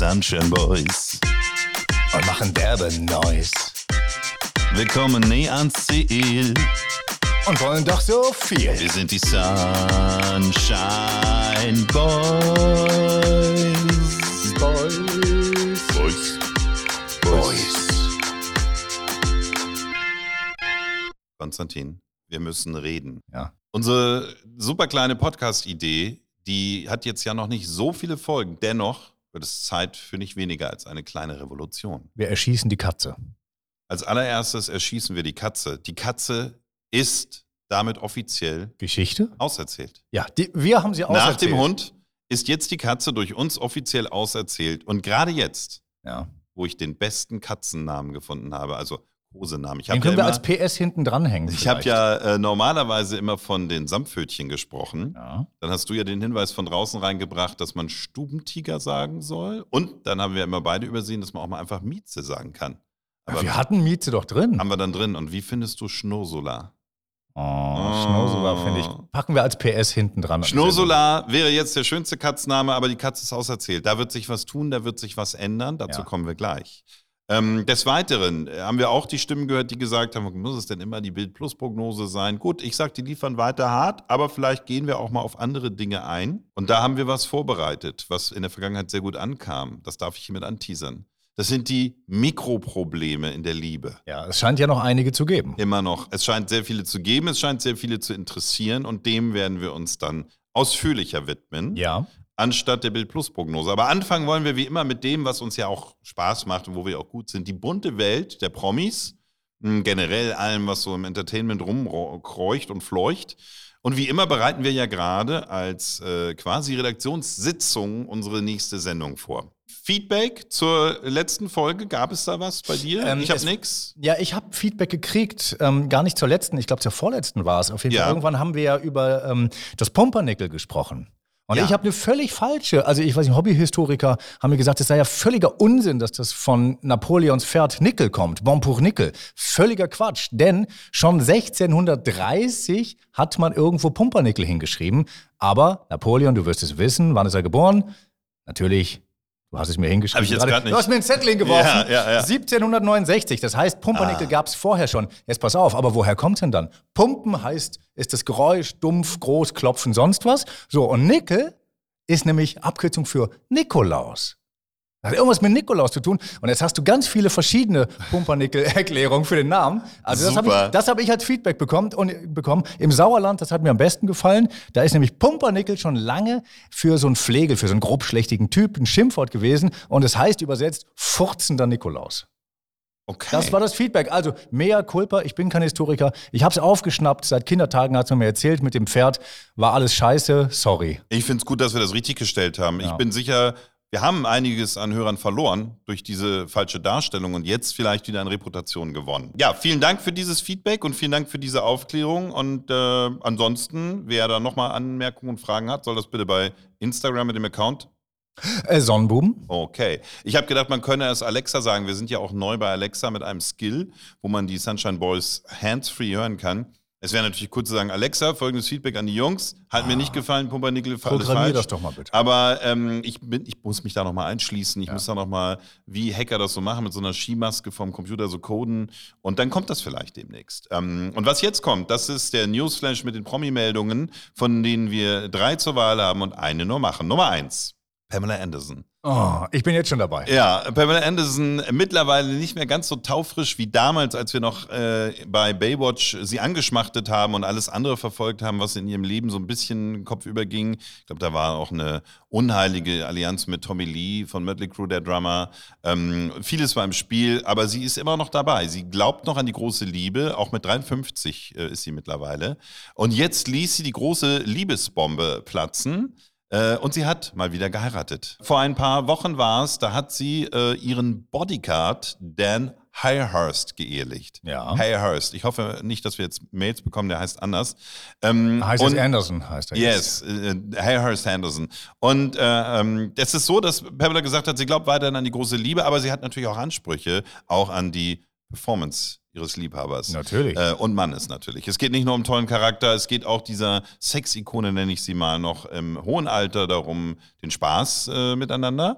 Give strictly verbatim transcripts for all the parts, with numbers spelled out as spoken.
Sunshine Boys und machen derbe Noise. Wir kommen nie ans Ziel und wollen doch so viel. Wir sind die Sunshine Boys. Boys. Boys. Boys. Konstantin, wir müssen reden. Ja. Unsere super kleine Podcast-Idee, die hat jetzt ja noch nicht so viele Folgen. Dennoch wird es Zeit für nicht weniger als eine kleine Revolution. Wir erschießen die Katze. Als allererstes erschießen wir die Katze. Die Katze ist damit offiziell Geschichte? auserzählt. Ja, die, wir haben sie auserzählt. Nach dem Hund ist jetzt die Katze durch uns offiziell auserzählt. Und gerade jetzt, ja. wo ich den besten Katzennamen gefunden habe, also Kosenamen. Ich Den hab können ja wir immer, als P S hinten dranhängen. Ich habe ja äh, normalerweise immer von den Samtpfötchen gesprochen. Ja. Dann hast du ja den Hinweis von draußen reingebracht, dass man Stubentiger sagen soll. Und dann haben wir immer beide übersehen, dass man auch mal einfach Mieze sagen kann. Aber wir hatten Mieze doch drin. Haben wir dann drin. Und wie findest du Schnurrsula? Oh, oh. Schnurrsula finde ich. Packen wir als P S hinten dran. Schnurrsula wäre jetzt der schönste Katzname, aber die Katze ist auserzählt. Da wird sich was tun, da wird sich was ändern. Dazu ja. kommen wir gleich. Ähm, des Weiteren haben wir auch die Stimmen gehört, die gesagt haben, muss es denn immer die Bild-Plus-Prognose sein? Gut, ich sag, die liefern weiter hart, aber vielleicht gehen wir auch mal auf andere Dinge ein. Und da haben wir was vorbereitet, was in der Vergangenheit sehr gut ankam. Das darf ich hiermit anteasern. Das sind die Mikroprobleme in der Liebe. Ja, es scheint ja noch einige zu geben. Immer noch. Es scheint sehr viele zu geben, es scheint sehr viele zu interessieren und dem werden wir uns dann ausführlicher widmen. Ja. Anstatt der Bild-Plus-Prognose. Aber anfangen wollen wir wie immer mit dem, was uns ja auch Spaß macht und wo wir auch gut sind. Die bunte Welt der Promis, generell allem, was so im Entertainment rumkreucht und fleucht. Und wie immer bereiten wir ja gerade als äh, quasi Redaktionssitzung unsere nächste Sendung vor. Feedback zur letzten Folge, gab es da was bei dir? Ähm, ich habe nichts. Ja, ich habe Feedback gekriegt, ähm, gar nicht zur letzten, ich glaube zur vorletzten war es. Auf jeden ja. Fall, irgendwann haben wir ja über ähm, das Pumpernickel gesprochen. Und ja. ich habe eine völlig falsche, also ich weiß nicht, Hobbyhistoriker haben mir gesagt, es sei ja völliger Unsinn, dass das von Napoleons Pferd Nickel kommt, Bon pour Nickel. Völliger Quatsch, denn schon sechzehnhundertdreißig hat man irgendwo Pumpernickel hingeschrieben. Aber Napoleon, du wirst es wissen, wann ist er geboren? Natürlich, du hast es mir hingeschrieben. Hab ich jetzt gerade nicht. Du hast mir einen Zettel hingeworfen. Ja, ja, ja. siebzehnhundertneunundsechzig, das heißt, Pumpernickel ah. gab es vorher schon. Jetzt pass auf, aber woher kommt denn dann? Pumpen heißt, ist das Geräusch, dumpf, groß, klopfen, sonst was. So, und Nickel ist nämlich Abkürzung für Nikolaus. Das hat irgendwas mit Nikolaus zu tun. Und jetzt hast du ganz viele verschiedene Pumpernickel-Erklärungen für den Namen. Also das habe ich, das hab ich als Feedback bekommen, und, bekommen. Im Sauerland, das hat mir am besten gefallen. Da ist nämlich Pumpernickel schon lange für so einen Flegel, für so einen grobschlächtigen Typ ein Schimpfwort gewesen. Und es heißt übersetzt furzender Nikolaus. Okay. Das war das Feedback. Also, mea culpa, ich bin kein Historiker. Ich habe es aufgeschnappt. Seit Kindertagen hat man mir erzählt, mit dem Pferd war alles scheiße. Sorry. Ich finde es gut, dass wir das richtig gestellt haben. Ja. Ich bin sicher, wir haben einiges an Hörern verloren durch diese falsche Darstellung und jetzt vielleicht wieder an Reputation gewonnen. Ja, vielen Dank für dieses Feedback und vielen Dank für diese Aufklärung. Und äh, ansonsten, wer da nochmal Anmerkungen und Fragen hat, soll das bitte bei Instagram mit dem Account Äh, Sonnenbuben. Okay. Ich habe gedacht, man könne es Alexa sagen. Wir sind ja auch neu bei Alexa mit einem Skill, wo man die Sunshine Boys hands-free hören kann. Es wäre natürlich cool zu sagen, Alexa, folgendes Feedback an die Jungs. Hat ah. mir nicht gefallen, Pumpernickel, alles falsch. Programmier das doch mal bitte. Aber ähm, ich, bin, ich muss mich da nochmal einschließen. Ich ja. muss da nochmal, wie Hacker das so machen, mit so einer Skimaske vom Computer so coden. Und dann kommt das vielleicht demnächst. Ähm, und was jetzt kommt, das ist der Newsflash mit den Promi-Meldungen, von denen wir drei zur Wahl haben und eine nur machen. Nummer eins. Pamela Anderson. Oh, ich bin jetzt schon dabei. Ja, Pamela Anderson mittlerweile nicht mehr ganz so taufrisch wie damals, als wir noch äh, bei Baywatch sie angeschmachtet haben und alles andere verfolgt haben, was in ihrem Leben so ein bisschen kopfüber ging. Ich glaube, da war auch eine unheilige Allianz mit Tommy Lee von Mötley Crüe, der Drummer. Ähm, vieles war im Spiel, aber sie ist immer noch dabei. Sie glaubt noch an die große Liebe, auch mit dreiundfünfzig äh, ist sie mittlerweile. Und jetzt ließ sie die große Liebesbombe platzen. Und sie hat mal wieder geheiratet. Vor ein paar Wochen war es, da hat sie äh, ihren Bodyguard Dan Hayhurst geehelicht. Ja. Hayhurst. Ich hoffe nicht, dass wir jetzt Mails bekommen, der heißt anders. Ähm, heißt es Anderson, heißt er jetzt. Yes, äh, Hayhurst Anderson. Und äh, ähm, es ist so, dass Pamela gesagt hat, sie glaubt weiterhin an die große Liebe, aber sie hat natürlich auch Ansprüche, auch an die Performance ihres Liebhabers. Natürlich. Äh, und Mannes natürlich. Es geht nicht nur um tollen Charakter, es geht auch dieser Sex-Ikone, nenne ich sie mal, noch im hohen Alter darum, den Spaß äh, miteinander.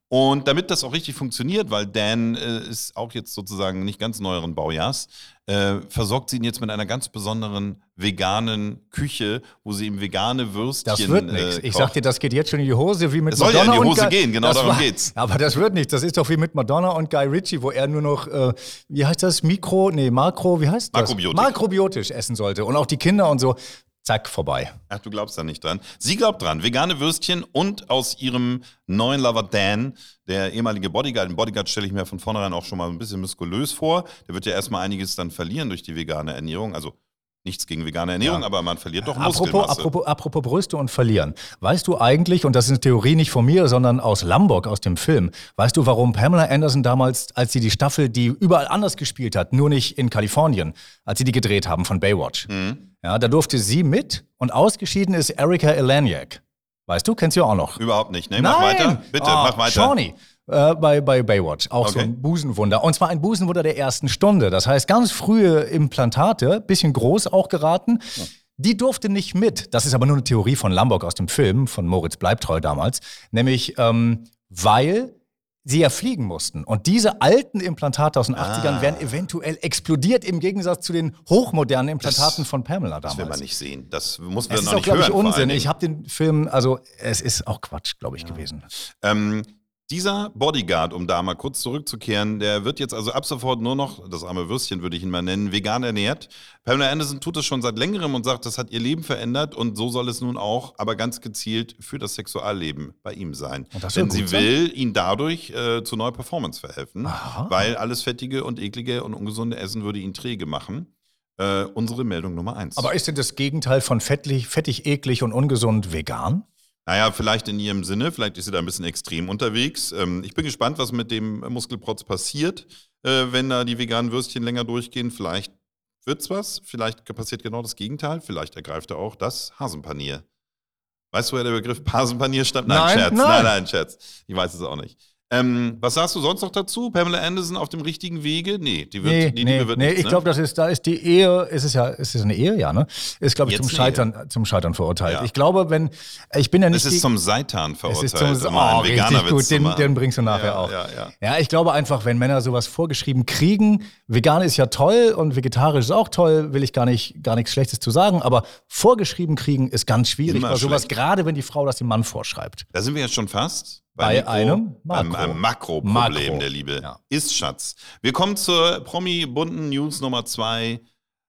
Und damit das auch richtig funktioniert, weil Dan äh, ist auch jetzt sozusagen nicht ganz neueren Baujahrs, äh, versorgt sie ihn jetzt mit einer ganz besonderen veganen Küche, wo sie ihm vegane Würstchen Das wird nichts. Äh, ich sag dir, das geht jetzt schon in die Hose, wie mit Es soll Madonna ja in die und Hose Guy- gehen, genau Das darum war- geht's. Aber das wird nicht. Das ist doch wie mit Madonna und Guy Ritchie, wo er nur noch, äh, wie heißt das, Mikro, nee, Makro, wie heißt das? Makrobiotik. Makrobiotisch essen sollte. Und auch die Kinder und so. Zack, vorbei. Ach, du glaubst da nicht dran. Sie glaubt dran. Vegane Würstchen und aus ihrem neuen Lover Dan, der ehemalige Bodyguard. Den Bodyguard stelle ich mir von vornherein auch schon mal ein bisschen muskulös vor. Der wird ja erstmal einiges dann verlieren durch die vegane Ernährung. Also nichts gegen vegane Ernährung, Ja. aber man verliert doch Apropos, Muskelmasse. apropos, apropos Brüste und Verlieren. Weißt du eigentlich, und das ist eine Theorie nicht von mir, sondern aus Lombok, aus dem Film, weißt du, warum Pamela Anderson damals, als sie die Staffel, die überall anders gespielt hat, nur nicht in Kalifornien, als sie die gedreht haben von Baywatch, Mhm. ja, da durfte sie mit und ausgeschieden ist Erika Eleniak. Weißt du, kennst du ja auch noch. Überhaupt nicht. Nee, mach weiter. Bitte, Ah, mach weiter. Shawnee. Äh, bei, bei Baywatch. Auch so Okay. ein Busenwunder. Und zwar ein Busenwunder der ersten Stunde. Das heißt, ganz frühe Implantate, bisschen groß auch geraten. Die durfte nicht mit. Das ist aber nur eine Theorie von Lombok aus dem Film, von Moritz Bleibtreu damals. Nämlich, ähm, weil sie ja fliegen mussten. Und diese alten Implantate aus den achtzigern Ah. wären eventuell explodiert im Gegensatz zu den hochmodernen Implantaten Das- von Pamela Das damals. will man nicht sehen. Das muss man Es ist noch auch, nicht glaube hören. ich, vor allen Unsinn. Dingen. Ich habe den Film, also es ist auch Quatsch, glaube ich, gewesen. Ähm, dieser Bodyguard, um da mal kurz zurückzukehren, der wird jetzt also ab sofort nur noch, das arme Würstchen würde ich ihn mal nennen, vegan ernährt. Pamela Anderson tut das schon seit längerem und sagt, das hat ihr Leben verändert und so soll es nun auch, aber ganz gezielt für das Sexualleben bei ihm sein. Und das soll Denn sie gut sein. will ihn dadurch äh, zu neuer Performance verhelfen, Aha. weil alles fettige und eklige und ungesunde Essen würde ihn träge machen. Äh, unsere Meldung Nummer eins. Aber ist denn das Gegenteil von fettlich, fettig, eklig und ungesund vegan? Naja, vielleicht in ihrem Sinne, vielleicht ist sie da ein bisschen extrem unterwegs. Ähm, ich bin gespannt, was mit dem Muskelprotz passiert, äh, wenn da die veganen Würstchen länger durchgehen. Vielleicht wird's was, vielleicht passiert genau das Gegenteil, vielleicht ergreift er auch das Hasenpanier. Weißt du, woher der Begriff Hasenpanier stammt? Nein, Nein, Scherz, nein. nein, nein, Scherz. Ich weiß es auch nicht. Ähm, was sagst du sonst noch dazu? Pamela Anderson auf dem richtigen Wege? Nee, die wird, Nee, die nee, Liebe wird nee nichts, ich ne? glaube, das ist, da ist die Ehe, ist es ja, ist es eine Ehe, ja, ne? Ist, glaube ich, Jetzt zum eine Scheitern, zum Scheitern verurteilt. Ja. Ich glaube, wenn, ich bin ja nicht Es ist die- zum Seitan es verurteilt. ist zum, um einen oh, richtig Veganerwitz gut, zu den, machen. den bringst du nachher Ja, auch. ja, ja. Ja, ich glaube einfach, wenn Männer sowas vorgeschrieben kriegen, vegan ist ja toll und vegetarisch ist auch toll, will ich gar nicht, gar nichts Schlechtes zu sagen, aber vorgeschrieben kriegen ist ganz schwierig Immer bei sowas, schlecht. gerade wenn die Frau das dem Mann vorschreibt. Da sind wir jetzt schon fast. Bei Mikro, einem beim- Makro. Einem Makroproblem Makro. der Liebe. Ja. Ist Schatz. Wir kommen zur Promi-bunten News Nummer zwei.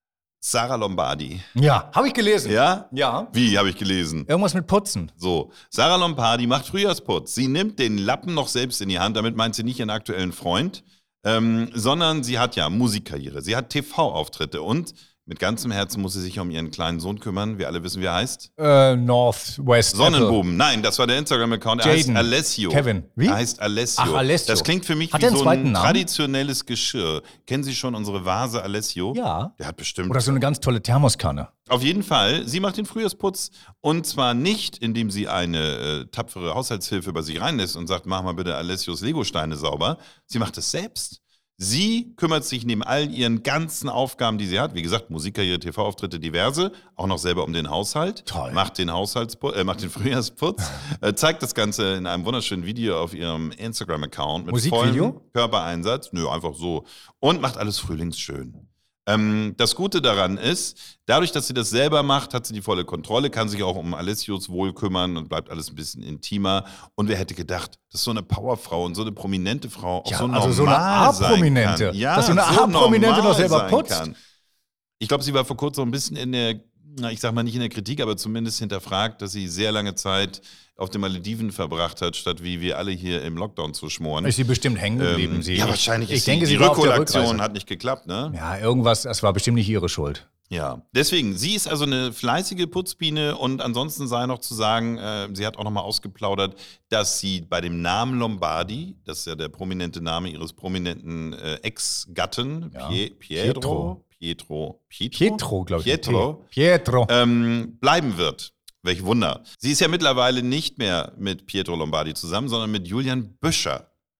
Sarah Lombardi. Ja, habe ich gelesen. Ja? Ja. Wie, habe ich gelesen. Irgendwas mit Putzen. So, Sarah Lombardi macht Frühjahrsputz. Sie nimmt den Lappen noch selbst in die Hand. Damit meint sie nicht ihren aktuellen Freund, ähm, sondern sie hat ja Musikkarriere. Sie hat T V-Auftritte und mit ganzem Herzen muss sie sich um ihren kleinen Sohn kümmern. Wir alle wissen, wie er heißt. Äh, Northwest. Sonnenbuben. Nein, das war der Instagram-Account. Er Jaden. heißt Alessio. Kevin. Wie? Er heißt Alessio. Ach, Alessio. Das klingt für mich Hat wie er einen so zweiten ein Namen? traditionelles Geschirr. Kennen Sie schon unsere Vase Alessio? Ja. Der hat bestimmt. Oder so eine ganz tolle Thermoskanne. Auf jeden Fall, sie macht den Frühjahrsputz und zwar nicht, indem sie eine äh, tapfere Haushaltshilfe bei sich reinlässt und sagt, mach mal bitte Alessios Legosteine sauber. Sie macht es selbst. Sie kümmert sich neben all ihren ganzen Aufgaben, die sie hat, wie gesagt, Musikkarriere, T V-Auftritte, diverse, auch noch selber um den Haushalt. Toll. Macht den Haushaltsputz, äh, macht den Frühjahrsputz, äh, zeigt das Ganze in einem wunderschönen Video auf ihrem Instagram-Account mit Musikvideo? vollem Körpereinsatz. Nö, einfach so. Und macht alles frühlingsschön. Ähm, das Gute daran ist, dadurch, dass sie das selber macht, hat sie die volle Kontrolle, kann sich auch um Alessios Wohl kümmern und bleibt alles ein bisschen intimer. Und wer hätte gedacht, dass so eine Powerfrau und so eine prominente Frau auch Ja, so also normal so eine A-Prominente. sein kann. Ja, Dass so eine so A-Prominente normal noch selber sein putzt. kann. Ich glaube, sie war vor kurzem ein bisschen in der, na, ich sag mal nicht in der Kritik, aber zumindest hinterfragt, dass sie sehr lange Zeit auf den Malediven verbracht hat, statt wie wir alle hier im Lockdown zu schmoren. Ist sie bestimmt hängen geblieben? Ähm, sie. ja, wahrscheinlich Ich ist denke, sie, sie die war auf der Rückholaktion Rückreise. hat nicht geklappt, ne? Ja, irgendwas, das war bestimmt nicht ihre Schuld. Ja, deswegen, sie ist also eine fleißige Putzbiene und ansonsten sei noch zu sagen, äh, sie hat auch nochmal ausgeplaudert, dass sie bei dem Namen Lombardi, das ist ja der prominente Name ihres prominenten äh, Ex-Gatten, Ja. Pie Pietro, Pietro, Pietro, Pietro, glaube ich. Pietro, Pietro. ähm, bleiben wird. Welch Wunder. Sie ist ja mittlerweile nicht mehr mit Pietro Lombardi zusammen, sondern mit Julian Büscher.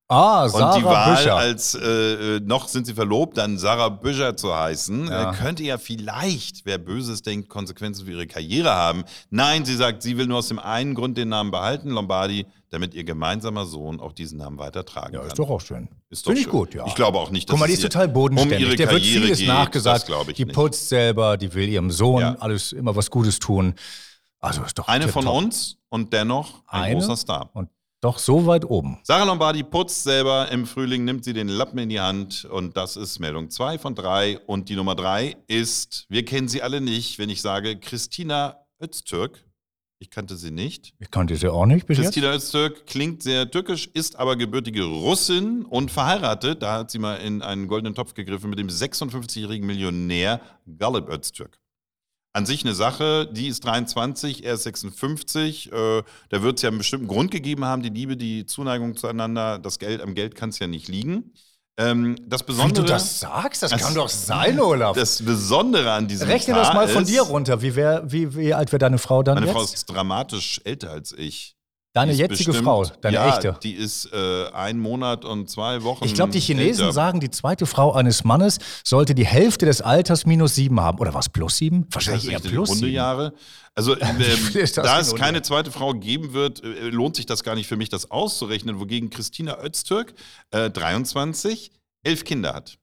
Ah, Sarah Und die Wahl Büscher. als, äh, noch sind sie verlobt, dann Sarah Büscher zu heißen, Ja. äh, könnte ja vielleicht, wer Böses denkt, Konsequenzen für ihre Karriere haben. Nein, sie sagt, sie will nur aus dem einen Grund den Namen behalten, Lombardi, damit ihr gemeinsamer Sohn auch diesen Namen weitertragen Ja, kann. ist doch auch schön. Ist doch Finde ich schön. gut, ja. Ich glaube auch nicht, dass Guck mal, die es ist ihr total bodenständig. um ihre Der wird Karriere vieles geht. nachgesagt. Das glaube ich die nicht. putzt selber, die will ihrem Sohn Ja. alles immer was Gutes tun. Also ist doch Eine tipptopp. von uns und dennoch ein Eine großer Star. und doch so weit oben. Sarah Lombardi putzt selber im Frühling, nimmt sie den Lappen in die Hand und das ist Meldung zwei von drei. Und die Nummer drei ist, wir kennen sie alle nicht, wenn ich sage Christina Öztürk. Ich kannte sie nicht. Ich kannte sie auch nicht bis jetzt. Christina Öztürk klingt sehr türkisch, ist aber gebürtige Russin und verheiratet. Da hat sie mal in einen goldenen Topf gegriffen mit dem sechsundfünfzigjährigen Millionär Galip Öztürk. An sich eine Sache, die ist dreiundzwanzig, er ist sechsundfünfzig. Äh, da wird es ja einen bestimmten Grund gegeben haben, die Liebe, die Zuneigung zueinander. Das Geld am Geld kann es ja nicht liegen. Ähm, das Wie Besondere, du das sagst, das, Das- kann doch sein, Olaf. das Besondere an diesem Rechne Paar das mal von ist, dir runter. Wie, wär, wie, wie alt wäre deine Frau dann Meine jetzt? Frau ist dramatisch älter als ich. deine Die ist jetzige bestimmt- Frau, deine ja, echte. Die ist äh, ein Monat und zwei Wochen. Ich glaube, die Chinesen älter. sagen, die zweite Frau eines Mannes sollte die Hälfte des Alters minus sieben haben. Oder was, plus sieben? Wahrscheinlich Das eher ist die plus sieben. Hundejahre. Also, ähm, viel ist das da in es Hunde? keine zweite Frau geben wird, äh, lohnt sich das gar nicht für mich, das auszurechnen. Wogegen Christina Öztürk, äh, dreiundzwanzig, elf Kinder hat.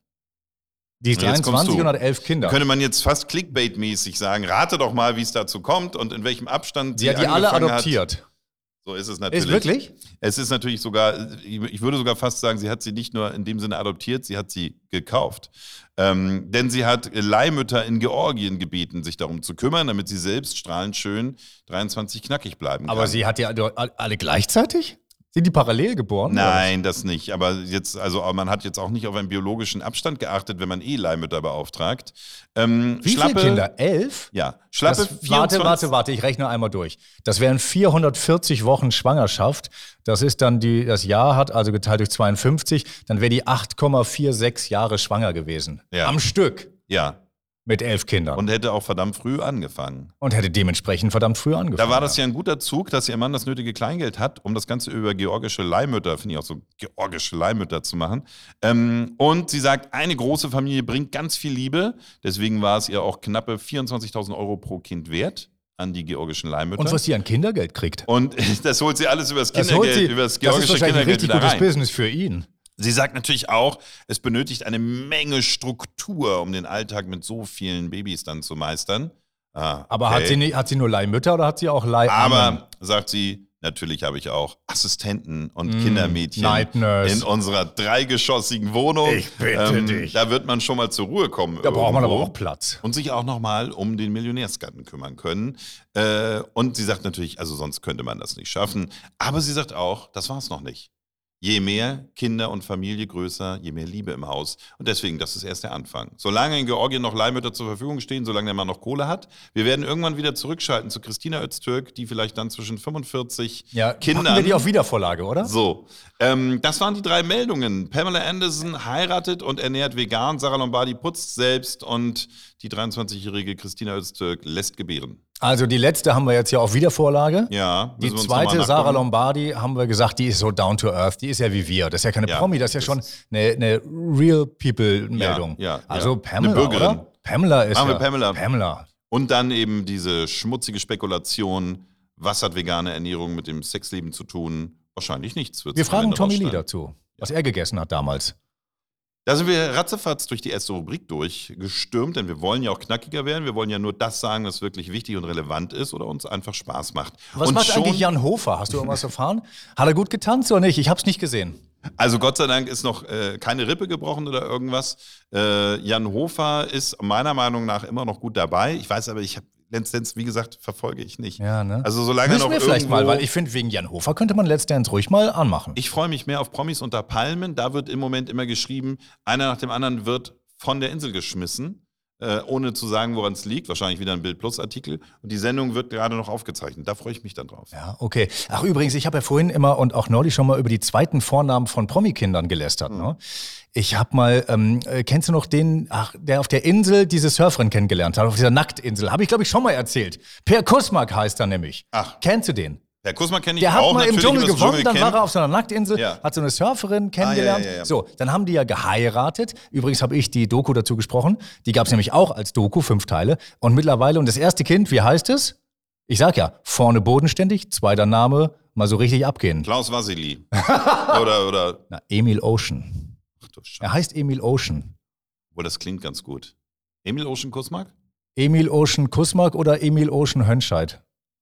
Die ist Und jetzt kommst dreiundzwanzig du. und hat elf Kinder. Könnte man jetzt fast Clickbait-mäßig sagen, rate doch mal, wie es dazu kommt und in welchem Abstand Sie hat die alle angefangen adoptiert. Hat. So ist es natürlich. Ist wirklich? Es ist natürlich sogar, ich würde sogar fast sagen, sie hat sie nicht nur in dem Sinne adoptiert, sie hat sie gekauft. Ähm, denn sie hat Leihmütter in Georgien gebeten, sich darum zu kümmern, damit sie selbst strahlend schön dreiundzwanzig knackig bleiben kann. Aber sie hat die alle gleichzeitig? Sind die parallel geboren? Nein, das nicht. Aber jetzt, also man hat jetzt auch nicht auf einen biologischen Abstand geachtet, wenn man eh Leihmütter beauftragt. Ähm, Wie Schlappe, viele Kinder? Elf? Ja, Schlappe Das, warte, vierundzwanzig warte, warte, ich rechne einmal durch. Das wären vierhundertvierzig Wochen Schwangerschaft. Das ist dann die, das Jahr hat, also geteilt durch zweiundfünfzig, dann wäre die acht Komma sechsundvierzig Jahre schwanger gewesen. Ja. Am Stück Ja, mit elf Kindern. Und, und hätte auch verdammt früh angefangen. hätte dementsprechend verdammt früh angefangen. Da war das ja ein guter Zug, dass ihr Mann das nötige Kleingeld hat, um das Ganze über georgische Leihmütter, finde ich auch so, georgische Leihmütter zu machen. Ähm, und sie sagt, eine große Familie bringt ganz viel Liebe. Deswegen war es ihr auch knappe vierundzwanzigtausend Euro pro Kind wert an die georgischen Leihmütter. Und was sie an Kindergeld kriegt. Und das holt sie alles über das Das, holt Kindergeld, sie, über das das ist georgische wahrscheinlich ein Kindergeld richtig wieder gutes rein. Business für ihn. Sie sagt natürlich auch, es benötigt eine Menge Struktur, um den Alltag mit so vielen Babys dann zu meistern. Ah, Aber okay. hat, sie nicht, hat sie nur Leihmütter oder hat sie auch Leihammen? Aber, sagt sie, natürlich habe ich auch Assistenten und Mm, Kindermädchen Night Nurse. in unserer dreigeschossigen Wohnung. Ich bitte dich. Da wird man schon mal zur Ruhe kommen. Da braucht man aber irgendwo. auch Platz. Und sich auch nochmal um den Millionärsgatten kümmern können. Äh, und sie sagt natürlich, also sonst könnte man das nicht schaffen. Aber sie sagt auch, das war es noch nicht. Je mehr Kinder und Familie größer, je mehr Liebe im Haus. Und deswegen, das ist erst der Anfang. Solange in Georgien noch Leihmütter zur Verfügung stehen, solange der Mann noch Kohle hat. Wir werden irgendwann wieder zurückschalten zu Christina Öztürk, die vielleicht dann zwischen fünfundvierzig Ja, Kindern... packen wir die auf Wiedervorlage, oder? So, ähm, das waren die drei Meldungen. Pamela Anderson heiratet und ernährt vegan, Sarah Lombardi putzt selbst und die dreiundzwanzigjährige Christina Öztürk lässt gebären. Also die letzte haben wir jetzt ja auf Wiedervorlage. Ja, Die müssen wir uns zweite, nochmal Sarah nachgucken. Lombardi, haben wir gesagt, die ist so down to earth. Die ist ja wie wir. Das ist ja keine Ja, Promi, das ist ja das schon ist- eine, eine Real People-Meldung. Ja, ja, also ja. Pamela, Eine Bürgerin. oder? Pamela ist Machen wir ja... Pamela. Pamela. Und dann eben diese schmutzige Spekulation, was hat vegane Ernährung mit dem Sexleben zu tun? Wahrscheinlich nichts. wird's Wir am fragen Ende Tommy Lee rausstellen. dazu, was er gegessen hat damals. Da sind wir ratzefatz durch die erste Rubrik durchgestürmt, denn wir wollen ja auch knackiger werden. Wir wollen ja nur das sagen, was wirklich wichtig und relevant ist oder uns einfach Spaß macht. Was und macht schon, eigentlich Jan Hofer? Hast du irgendwas erfahren? Hat er gut getanzt oder nicht? Ich hab's nicht gesehen. Also Gott sei Dank ist noch äh, keine Rippe gebrochen oder irgendwas. Äh, Jan Hofer ist meiner Meinung nach immer noch gut dabei. Ich weiß aber, ich habe Let's Dance, wie gesagt, verfolge ich nicht. Ja, ne? Also solange Müssen noch wir vielleicht irgendwo, mal, weil ich finde, wegen Jan Hofer könnte man Let's Dance ruhig mal anmachen. Ich freue mich mehr auf Promis unter Palmen. Da wird im Moment immer geschrieben, einer nach dem anderen wird von der Insel geschmissen, äh, ohne zu sagen, woran es liegt. Wahrscheinlich wieder ein Bild-Plus-Artikel. Und die Sendung wird gerade noch aufgezeichnet. Da freue ich mich dann drauf. Ja, okay. Ach übrigens, ich habe ja vorhin immer und auch neulich schon mal über die zweiten Vornamen von Promi-Kindern gelästert. Mhm. Ne? Ich habe mal, ähm, äh, kennst du noch den, ach, der auf der Insel diese Surferin kennengelernt hat, auf dieser Nacktinsel? Habe ich, glaube ich, schon mal erzählt. Per Kusmak heißt er nämlich. Ach. Kennst du den? Herr Kusmark kenne ich Der hat auch mal im natürlich Dschungel übers gewonnen, dann Dschungelcamp. war er auf so einer Nacktinsel, Ja. hat so eine Surferin kennengelernt. Ah, ja, ja, ja. So, dann haben die ja geheiratet. Übrigens habe ich die Doku dazu gesprochen. Die gab es nämlich auch als Doku, fünf Teile. Und mittlerweile, und das erste Kind, wie heißt es? Ich sag ja, vorne bodenständig, zweiter Name, mal so richtig abgehen. Klaus Vasili. oder, oder. Na, Emil Ocean. Ach du Scheiße. Er heißt Emil Ocean. Wohl, das klingt ganz gut. Emil Ocean Kusmark? Emil Ocean Kusmark oder Emil Ocean Hönscheid?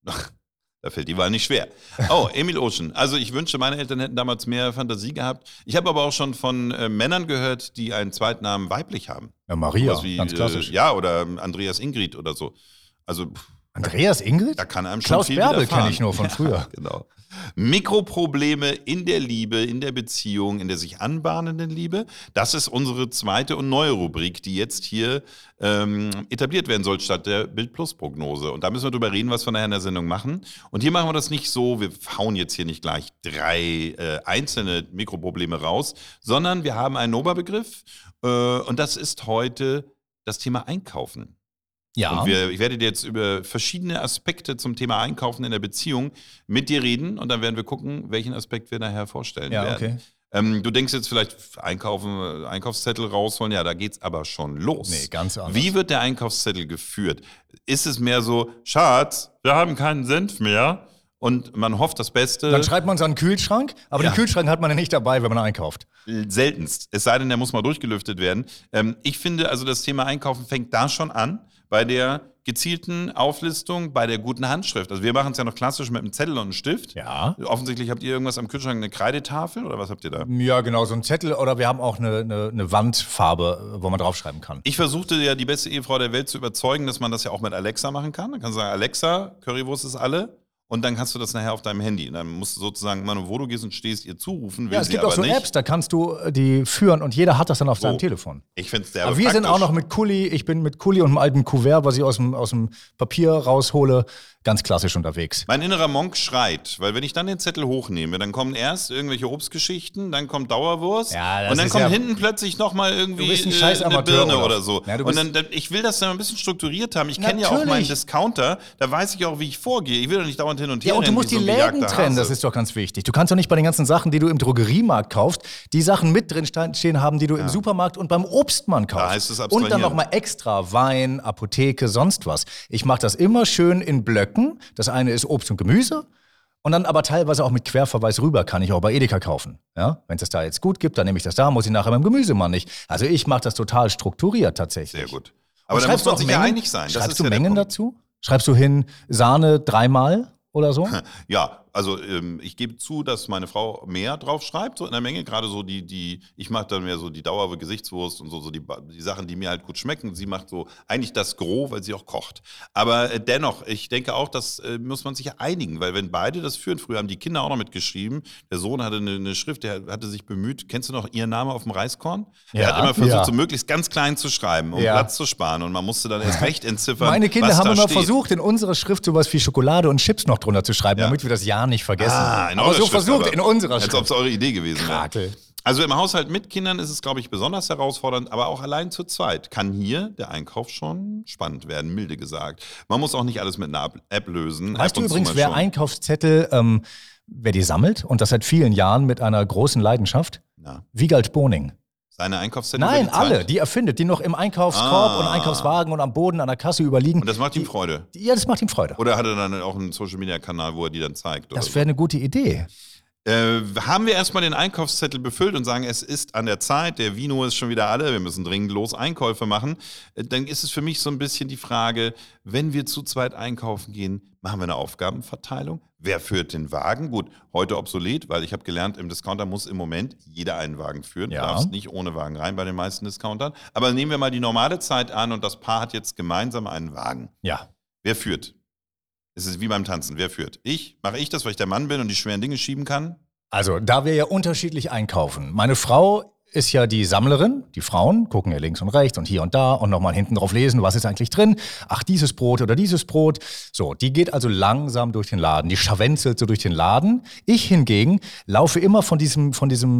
Da fällt die Wahl nicht schwer. Oh, Emil Ocean. Also ich wünschte, meine Eltern hätten damals mehr Fantasie gehabt. Ich habe aber auch schon von äh, Männern gehört, die einen Zweitnamen weiblich haben. Ja, Maria, Sowas wie, ganz klassisch. Äh, ja, oder Andreas Ingrid oder so. Also pff, Andreas Ingrid? da kann einem schon Klaus viel Bärbel widerfahren. kenne ich nur von früher. Ja, genau. Mikroprobleme in der Liebe, in der Beziehung, in der sich anbahnenden Liebe. Das ist unsere zweite und neue Rubrik, die jetzt hier ähm, etabliert werden soll, statt der Bild-Plus-Prognose. Und da müssen wir drüber reden, was wir nachher in der Sendung machen. Und hier machen wir das nicht so, wir hauen jetzt hier nicht gleich drei äh, einzelne Mikroprobleme raus, sondern wir haben einen Oberbegriff äh, und das ist heute das Thema Einkaufen. Ja. Und wir, ich werde dir jetzt über verschiedene Aspekte zum Thema Einkaufen in der Beziehung mit dir reden und dann werden wir gucken, welchen Aspekt wir nachher vorstellen Ja, werden. okay. Ähm, du denkst jetzt vielleicht Einkaufen, Einkaufszettel rausholen, ja, da geht's aber schon los. Nee, ganz anders. Wie wird der Einkaufszettel geführt? Ist es mehr so, Schatz, wir haben keinen Senf mehr und man hofft das Beste? Dann schreibt man es an den Kühlschrank, aber Ja. den Kühlschrank hat man ja nicht dabei, wenn man einkauft. Seltenst. Es sei denn, der muss mal durchgelüftet werden. Ähm, ich finde, also das Thema Einkaufen fängt da schon an, bei der gezielten Auflistung, bei der guten Handschrift. Also wir machen es ja noch klassisch mit einem Zettel und einem Stift. Ja. Offensichtlich habt ihr irgendwas am Kühlschrank, eine Kreidetafel oder was habt ihr da? Ja, genau, so ein Zettel oder wir haben auch eine, eine, eine Wandfarbe, wo man draufschreiben kann. Ich versuchte ja die beste Ehefrau der Welt zu überzeugen, dass man das ja auch mit Alexa machen kann. Dann kannst du sagen, Alexa, Currywurst ist alle. Und dann kannst du das nachher auf deinem Handy. Dann musst du sozusagen, mal, wo du gehst und stehst, ihr zurufen. Will Ja, es sie gibt auch aber so nicht. Apps, da kannst du äh, die führen und jeder hat das dann auf seinem Oh. Telefon. Ich finde es sehr Aber wir sind auch noch mit Kuli, ich bin mit Kuli und einem alten Kuvert, was ich aus dem, aus dem Papier raushole, ganz klassisch unterwegs. Mein innerer Monk schreit, weil wenn ich dann den Zettel hochnehme, dann kommen erst irgendwelche Obstgeschichten, dann kommt Dauerwurst Ja, das und dann ist kommt ja- hinten plötzlich nochmal irgendwie Du bist ein äh, scheiß eine Amateur, Birne Olaf. oder so. Ja, du und bist- dann, dann, ich will das dann ein bisschen strukturiert haben. Ich kenne ja auch meinen Natürlich. Discounter, da weiß ich auch, wie ich vorgehe. Ich will doch nicht dauernd hin und her Ja, und du rennen musst wie die so ein Läden gejagter trennen, Hase. das ist doch ganz wichtig. Du kannst doch nicht bei den ganzen Sachen, die du im Drogeriemarkt kaufst, die Sachen mit drin stehen haben, die du im Supermarkt und beim Obstmann kaufst. Da heißt es und abstrahieren. dann nochmal extra Wein, Apotheke, sonst was. Ich mache das immer schön in Blöcken. Das eine ist Obst und Gemüse. Und dann aber teilweise auch mit Querverweis rüber, kann ich auch bei Edeka kaufen. Ja? Wenn es das da jetzt gut gibt, dann nehme ich das da, muss ich nachher beim Gemüsemann nicht. Also ich mache das total strukturiert tatsächlich. Sehr gut. Aber Und da muss schreibst du man auch sich ja Mengen? einig sein. Das Schreibst ist du ja der Mengen Punkt. dazu? Schreibst du hin Sahne dreimal oder so? Ja, also ähm, ich gebe zu, dass meine Frau mehr drauf schreibt, so in der Menge. Gerade so die, die, ich mache dann mehr so die Dauer Gesichtswurst und so, so die, die Sachen, die mir halt gut schmecken. Sie macht so eigentlich das Gros, weil sie auch kocht. Aber äh, dennoch, ich denke auch, das äh, muss man sich ja einigen, weil wenn beide das führen, früher haben die Kinder auch noch mitgeschrieben. Der Sohn hatte eine, eine Schrift, der hatte sich bemüht. Kennst du noch ihren Namen auf dem Reiskorn? Ja, Er hat immer versucht, ja. so möglichst ganz klein zu schreiben, um Ja. Platz zu sparen. Und man musste dann erst recht entziffern. Meine Kinder was haben da immer steht. versucht, in unserer Schrift sowas wie Schokolade und Chips noch drunter zu schreiben, Ja. damit wir das Ja nicht vergessen. Ah, in aber eurer so Schrift versucht, aber. in unserer Als ob Schrift. es eure Idee gewesen wäre. Krakel. Also im Haushalt mit Kindern ist es, glaube ich, besonders herausfordernd, aber auch allein zu zweit kann hier der Einkauf schon spannend werden, milde gesagt. Man muss auch nicht alles mit einer App lösen. Weißt Ab du und zu übrigens, mal wer schon. Einkaufszettel, ähm, wer die sammelt und das seit vielen Jahren mit einer großen Leidenschaft? Na, Wiegald Boning. seine Einkaufszettel Nein, über die Zeit? alle, die erfindet, die noch im Einkaufskorb Ah. und Einkaufswagen und am Boden an der Kasse überliegen. Und das macht ihm Freude. Die, ja, das macht ihm Freude. Oder hat er dann auch einen Social-Media-Kanal, wo er die dann zeigt? Oder Das so? wäre eine gute Idee. Äh, haben wir erstmal den Einkaufszettel befüllt und sagen, es ist an der Zeit, der Vino ist schon wieder alle, wir müssen dringend los Einkäufe machen, äh, dann ist es für mich so ein bisschen die Frage, wenn wir zu zweit einkaufen gehen, machen wir eine Aufgabenverteilung? Wer führt den Wagen? Gut, heute obsolet, weil ich habe gelernt, im Discounter muss im Moment jeder einen Wagen führen. Ja. Du darfst nicht ohne Wagen rein bei den meisten Discountern. Aber nehmen wir mal die normale Zeit an und das Paar hat jetzt gemeinsam einen Wagen. Ja. Wer führt? Es ist wie beim Tanzen. Wer führt? Ich? Mache ich das, weil ich der Mann bin und die schweren Dinge schieben kann? Also, da wir ja unterschiedlich einkaufen. Meine Frau ist ja die Sammlerin. Die Frauen gucken ja links und rechts und hier und da und nochmal hinten drauf lesen, was ist eigentlich drin. Ach, dieses Brot oder dieses Brot. So, die geht also langsam durch den Laden. Die scharwenzelt so durch den Laden. Ich hingegen laufe immer von diesem, von diesem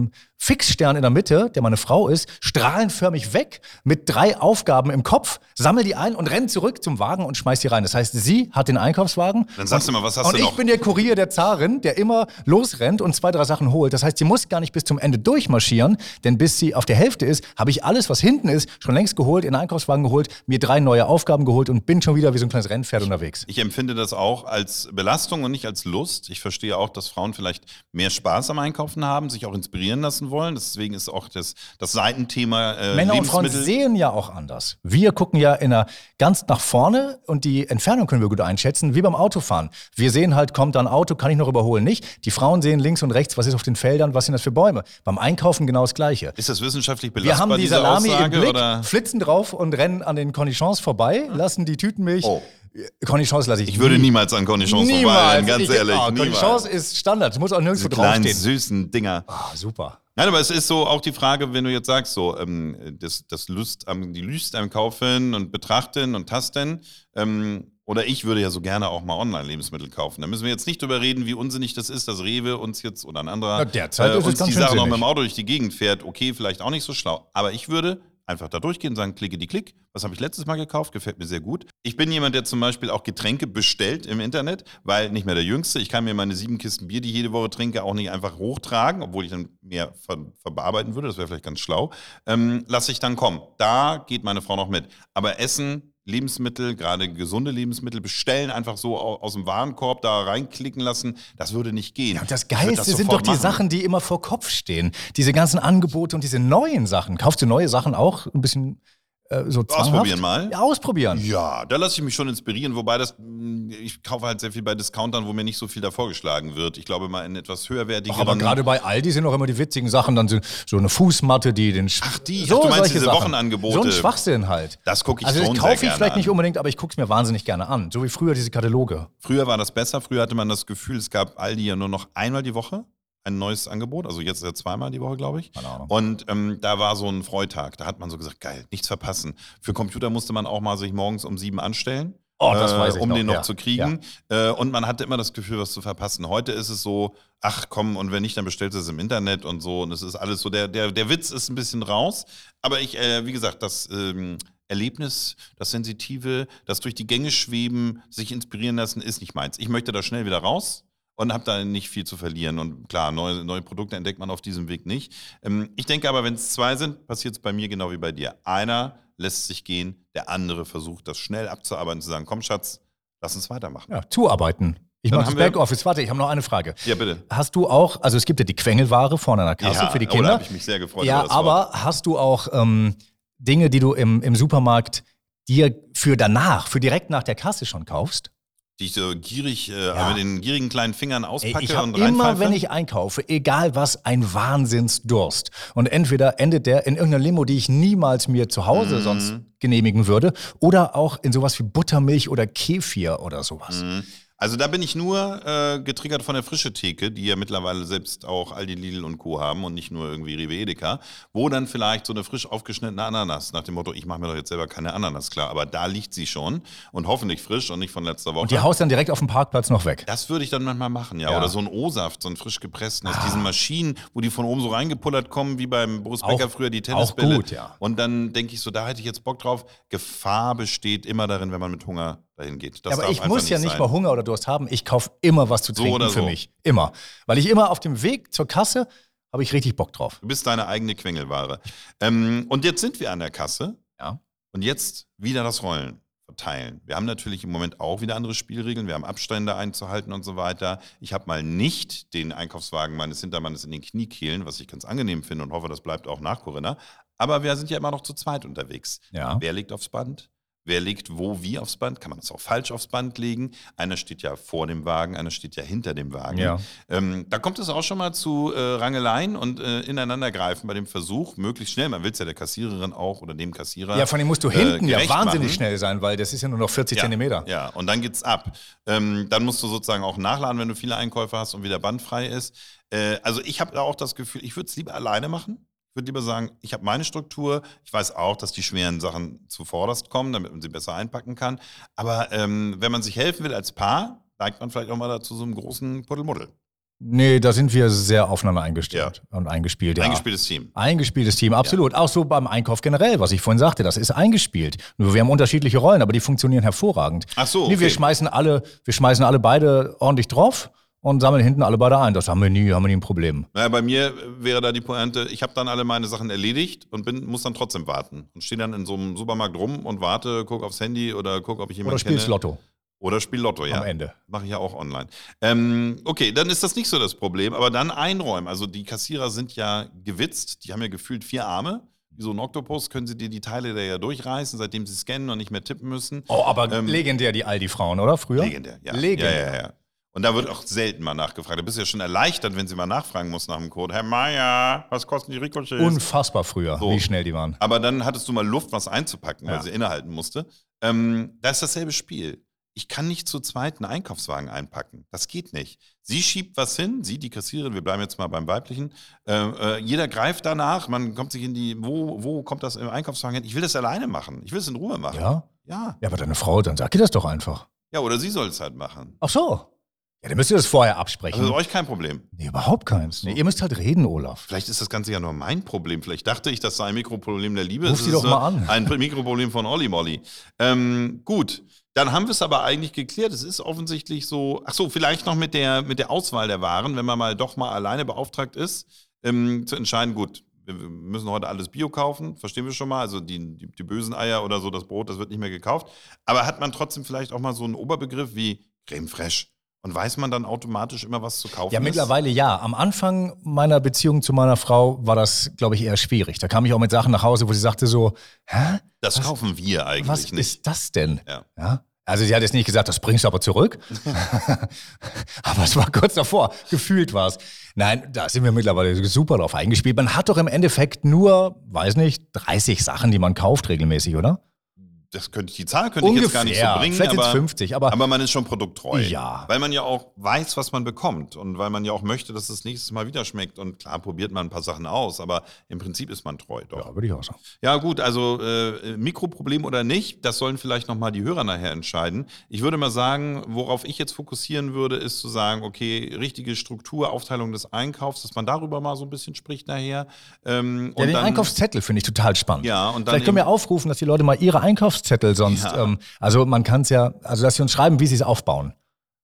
Fixstern in der Mitte, der meine Frau ist, strahlenförmig weg mit drei Aufgaben im Kopf, sammel die ein und renn zurück zum Wagen und schmeiß die rein. Das heißt, sie hat den Einkaufswagen. Dann sagst und, du mal, was hast und du ich noch? bin der Kurier der Zarin, der immer losrennt und zwei, drei Sachen holt. Das heißt, sie muss gar nicht bis zum Ende durchmarschieren, denn bis sie auf der Hälfte ist, habe ich alles, was hinten ist, schon längst geholt, in den Einkaufswagen geholt, mir drei neue Aufgaben geholt und bin schon wieder wie so ein kleines Rennpferd unterwegs. Ich empfinde das auch als Belastung und nicht als Lust. Ich verstehe auch, dass Frauen vielleicht mehr Spaß am Einkaufen haben, sich auch inspirieren lassen wollen. Deswegen ist auch das, das Seitenthema äh, Männer und Frauen Lebensmittel. sehen ja auch anders. Wir gucken ja in einer ganz nach vorne und die Entfernung können wir gut einschätzen, wie beim Autofahren. Wir sehen halt, kommt da ein Auto, kann ich noch überholen, nicht. Die Frauen sehen links und rechts, was ist auf den Feldern, was sind das für Bäume. Beim Einkaufen genau das Gleiche. Ist das wissenschaftlich Wir belastbar, haben die diese Salami Aussage, im Blick, oder? flitzen drauf und rennen an den Cornichons vorbei, lassen die Tütenmilch. Oh. Cornichons lasse ich Ich würde nie. niemals an Cornichons Niemals. vorbeirennen, ganz Ich- ehrlich. Oh, niemals. Cornichons ist Standard, muss auch nirgendwo Diese kleinen, draufstehen. süßen Dinger. Ah, super. Nein, aber es ist so auch die Frage, wenn du jetzt sagst, so ähm, das, das Lust am, die Lust am Kaufen und Betrachten und Tasten, ähm, oder ich würde ja so gerne auch mal Online-Lebensmittel kaufen. Da müssen wir jetzt nicht drüber reden, wie unsinnig das ist, dass Rewe uns jetzt oder ein anderer Ja, derzeit ist es uns ganz die schön Sachen noch sinnig. mit dem Auto durch die Gegend fährt. Okay, vielleicht auch nicht so schlau. Aber ich würde einfach da durchgehen und sagen, klicke die Klick. Was habe ich letztes Mal gekauft? Gefällt mir sehr gut. Ich bin jemand, der zum Beispiel auch Getränke bestellt im Internet, weil nicht mehr der Jüngste. Ich kann mir meine sieben Kisten Bier, die ich jede Woche trinke, auch nicht einfach hochtragen, obwohl ich dann mehr ver verbearbeiten würde. Das wäre vielleicht ganz schlau. Ähm, lasse ich dann kommen. Da geht meine Frau noch mit. Aber Essen, Lebensmittel, gerade gesunde Lebensmittel, bestellen, einfach so au- aus dem Warenkorb da reinklicken lassen, das würde nicht gehen. Ja, und das Ich würd Geilste sind doch sofort die machen. Sachen, die immer vor Kopf stehen. Diese ganzen Angebote und diese neuen Sachen. Kaufst du neue Sachen auch ein bisschen äh, so zwanghaft? Ausprobieren mal. Ja, ausprobieren. Ja, da lasse ich mich schon inspirieren, wobei das, mh, ich kaufe halt sehr viel bei Discountern, wo mir nicht so viel da vorgeschlagen wird. Ich glaube mal in etwas höherwertigeren. Ach, aber gerade bei Aldi sind auch immer die witzigen Sachen, dann so, so eine Fußmatte, die den Sch Ach, die. so Ach, du meinst solche diese Sachen. Wochenangebote. So ein Schwachsinn halt. Das gucke ich Also schon das sehr kaufe ich gerne vielleicht an. nicht unbedingt, aber ich gucke es mir wahnsinnig gerne an. So wie früher diese Kataloge. Früher war das besser. Früher hatte man das Gefühl, es gab Aldi ja nur noch einmal die Woche ein neues Angebot. Also jetzt ist ja zweimal die Woche, glaube ich. Keine Ahnung. Und ähm, da war so ein Freitag. Da hat man so gesagt, geil, nichts verpassen. Für Computer musste man auch mal sich morgens um sieben anstellen. Oh, das weiß ich um noch, den noch ja. zu kriegen. Äh, und man hatte immer das Gefühl, was zu verpassen. Heute ist es so, ach komm, und wenn nicht, dann bestellst du es im Internet und so. Und es ist alles so, der, der, der Witz ist ein bisschen raus. Aber ich, äh, wie gesagt, das ähm, Erlebnis, das Sensitive, das durch die Gänge schweben, sich inspirieren lassen, ist nicht meins. Ich möchte da schnell wieder raus. Und habe da nicht viel zu verlieren. Und klar, neue, neue Produkte entdeckt man auf diesem Weg nicht. Ähm, ich denke aber, wenn es zwei sind, passiert es bei mir genau wie bei dir. Einer lässt sich gehen, der andere versucht, das schnell abzuarbeiten und zu sagen, komm Schatz, lass uns weitermachen. Ja, zuarbeiten. Ich Dann mache das haben wir- Backoffice. Warte, ich habe noch eine Frage. Ja, bitte. Hast du auch, also es gibt ja die Quengelware vorne an der Kasse Ja, für die oh, da Kinder. habe ich mich sehr gefreut Ja, über das Wort. aber hast du auch ähm, Dinge, die du im, im Supermarkt dir für danach, für direkt nach der Kasse schon kaufst? Die ich so gierig, äh, mit den gierigen kleinen Fingern Ey, auspacke ich habe und immer, reinpfeife. wenn ich einkaufe, egal was, ein Wahnsinnsdurst. Und entweder endet der in irgendeiner Limo, die ich niemals mir zu Hause Mhm. sonst genehmigen würde, oder auch in sowas wie Buttermilch oder Kefir oder sowas. Mhm. Also da bin ich nur äh, getriggert von der frische Theke, die ja mittlerweile selbst auch Aldi, Lidl und Co. haben und nicht nur irgendwie Rewe, Edeka, wo dann vielleicht so eine frisch aufgeschnittene Ananas, nach dem Motto, ich mache mir doch jetzt selber keine Ananas klar, aber da liegt sie schon und hoffentlich frisch und nicht von letzter Woche. Und die haust dann direkt auf dem Parkplatz noch weg. Das würde ich dann manchmal machen, ja. Ja. Oder so ein O-Saft, so einen frisch gepressten, aus diesen Maschinen, wo die von oben so reingepullert kommen, wie beim Boris Auch- Becker früher die auch Tennisbälle. gut, ja. Und dann denke ich so, da hätte ich jetzt Bock drauf. Gefahr besteht immer darin, wenn man mit Hunger dahin geht. Das Aber darf ich einfach muss ja nicht sein. mal Hunger oder Durst haben. Ich kaufe immer was zu So trinken oder für so. mich. Immer. Weil ich immer auf dem Weg zur Kasse habe ich richtig Bock drauf. Du bist deine eigene Quengelware. Ähm, und jetzt sind wir an der Kasse. Ja. Und jetzt wieder das Rollen verteilen. Wir haben natürlich im Moment auch wieder andere Spielregeln. Wir haben Abstände einzuhalten und so weiter. Ich habe mal nicht den Einkaufswagen meines Hintermannes in den Kniekehlen, was ich ganz angenehm finde und hoffe, das bleibt auch nach Corinna. Aber wir sind ja immer noch zu zweit unterwegs. Ja. Wer legt aufs Band? Wer legt wo wie aufs Band? Kann man das auch falsch aufs Band legen? Einer steht ja vor dem Wagen, einer steht ja hinter dem Wagen. Ja. Ähm, da kommt es auch schon mal zu äh, Rangeleien und äh, Ineinandergreifen bei dem Versuch, möglichst schnell, man will es ja der Kassiererin auch oder dem Kassierer Ja, von dem musst du äh, hinten ja gerecht wahnsinnig machen. schnell sein, weil das ist ja nur noch vierzig Zentimeter. Ja, und dann geht's ab. Ähm, dann musst du sozusagen auch nachladen, wenn du viele Einkäufe hast und wieder bandfrei ist. Äh, also ich habe da auch das Gefühl, ich würde es lieber alleine machen. Ich würde lieber sagen, ich habe meine Struktur. Ich weiß auch, dass die schweren Sachen zuvorderst kommen, damit man sie besser einpacken kann. Aber ähm, wenn man sich helfen will als Paar, neigt man vielleicht auch mal dazu so einem großen Puddelmuddel. Nee, da sind wir sehr aufeinander eingestellt und eingespielt. Ja. Eingespieltes Team. Eingespieltes Team, absolut. Auch so beim Einkauf generell, was ich vorhin sagte, das ist eingespielt. Nur wir haben unterschiedliche Rollen, aber die funktionieren hervorragend. Ach so, Nee, wir okay. schmeißen alle, wir schmeißen alle beide ordentlich drauf und sammeln hinten alle beide ein. Das haben wir nie, haben wir nie ein Problem. Naja, bei mir wäre da die Pointe, ich habe dann alle meine Sachen erledigt und bin, muss dann trotzdem warten. Und stehe dann in so einem Supermarkt rum und warte, guck aufs Handy oder guck, ob ich jemanden Oder spielst kenne. Lotto Oder spiel Lotto, ja. am Ende. Mache ich ja auch online. Ähm, okay, dann ist das nicht so das Problem. Aber dann einräumen. Also die Kassierer sind ja gewitzt. Die haben ja gefühlt vier Arme. Wie so ein Oktopus können sie dir die Teile da ja durchreißen, seitdem sie scannen und nicht mehr tippen müssen. Oh, aber Ähm, legendär die Aldi-Frauen, oder? Früher? Legendär, ja. Legendär. Ja, ja, ja. Und da wird auch selten mal nachgefragt. Da bist du ja schon erleichtert, wenn sie mal nachfragen muss nach dem Code. Herr Meier, was kosten die Ricochets? Unfassbar früher, So. wie schnell die waren. Aber dann hattest du mal Luft, was einzupacken, weil Ja. sie innehalten musste. Ähm, da ist dasselbe Spiel. Ich kann nicht zu zweit einen Einkaufswagen einpacken. Das geht nicht. Sie schiebt was hin, sie, die Kassiererin, wir bleiben jetzt mal beim Weiblichen. Äh, äh, jeder greift danach, man kommt sich in die, wo, wo kommt das im Einkaufswagen hin? Ich will das alleine machen. Ich will es in Ruhe machen. Ja? Ja. Ja, aber deine Frau, dann sag ihr das doch einfach. Ja, oder sie soll es halt machen. Ach so. Ja, dann müsst ihr das vorher absprechen. Also euch kein Problem. Nee, überhaupt keins. Nee, ihr müsst halt reden, Olaf. Vielleicht ist das Ganze ja nur mein Problem. Vielleicht dachte ich, das sei ein Mikroproblem der Liebe. Ruf Es sie ist doch nur mal an. Ein Mikroproblem von Olli Molly. Ähm, gut, dann haben wir es aber eigentlich geklärt. Es ist offensichtlich so, ach so, vielleicht noch mit der, mit der Auswahl der Waren, wenn man mal doch mal alleine beauftragt ist, ähm, zu entscheiden, gut, wir wir müssen heute alles Bio kaufen, verstehen wir schon mal, also die, die, die bösen Eier oder so, das Brot, das wird nicht mehr gekauft. Aber hat man trotzdem vielleicht auch mal so einen Oberbegriff wie Creme Fraiche? Und weiß man dann automatisch immer, was zu kaufen Ja, ist? mittlerweile ja. Am Anfang meiner Beziehung zu meiner Frau war das, glaube ich, eher schwierig. Da kam ich auch mit Sachen nach Hause, wo sie sagte so, hä? Das kaufen wir eigentlich Was nicht. ist das denn? Ja. Ja? Also sie hat jetzt nicht gesagt, das bringst du aber zurück. Aber es war kurz davor. Gefühlt war es. Nein, da sind wir mittlerweile super drauf eingespielt. Man hat doch im Endeffekt nur, weiß nicht, dreißig Sachen, die man kauft regelmäßig, oder? Das könnte ich, die Zahl könnte ich jetzt gar nicht so Ungefähr. bringen, Vielleicht sind's aber, fünfzig, aber- aber man ist schon produkttreu. Ja. Weil man ja auch weiß, was man bekommt und weil man ja auch möchte, dass es nächstes Mal wieder schmeckt. Und klar probiert man ein paar Sachen aus, aber im Prinzip ist man treu, doch. Ja, würde ich auch sagen. Ja gut, also äh, Mikroproblem oder nicht, das sollen vielleicht nochmal die Hörer nachher entscheiden. Ich würde mal sagen, worauf ich jetzt fokussieren würde, ist zu sagen, okay, richtige Struktur, Aufteilung des Einkaufs, dass man darüber mal so ein bisschen spricht nachher. Ähm, Ja, und den dann- Einkaufszettel finde ich total spannend. Ja, und dann Vielleicht können wir eben- aufrufen, dass die Leute mal ihre Einkaufszettel sonst, Ja. ähm, also man kann es ja, also dass sie uns schreiben, wie sie es aufbauen.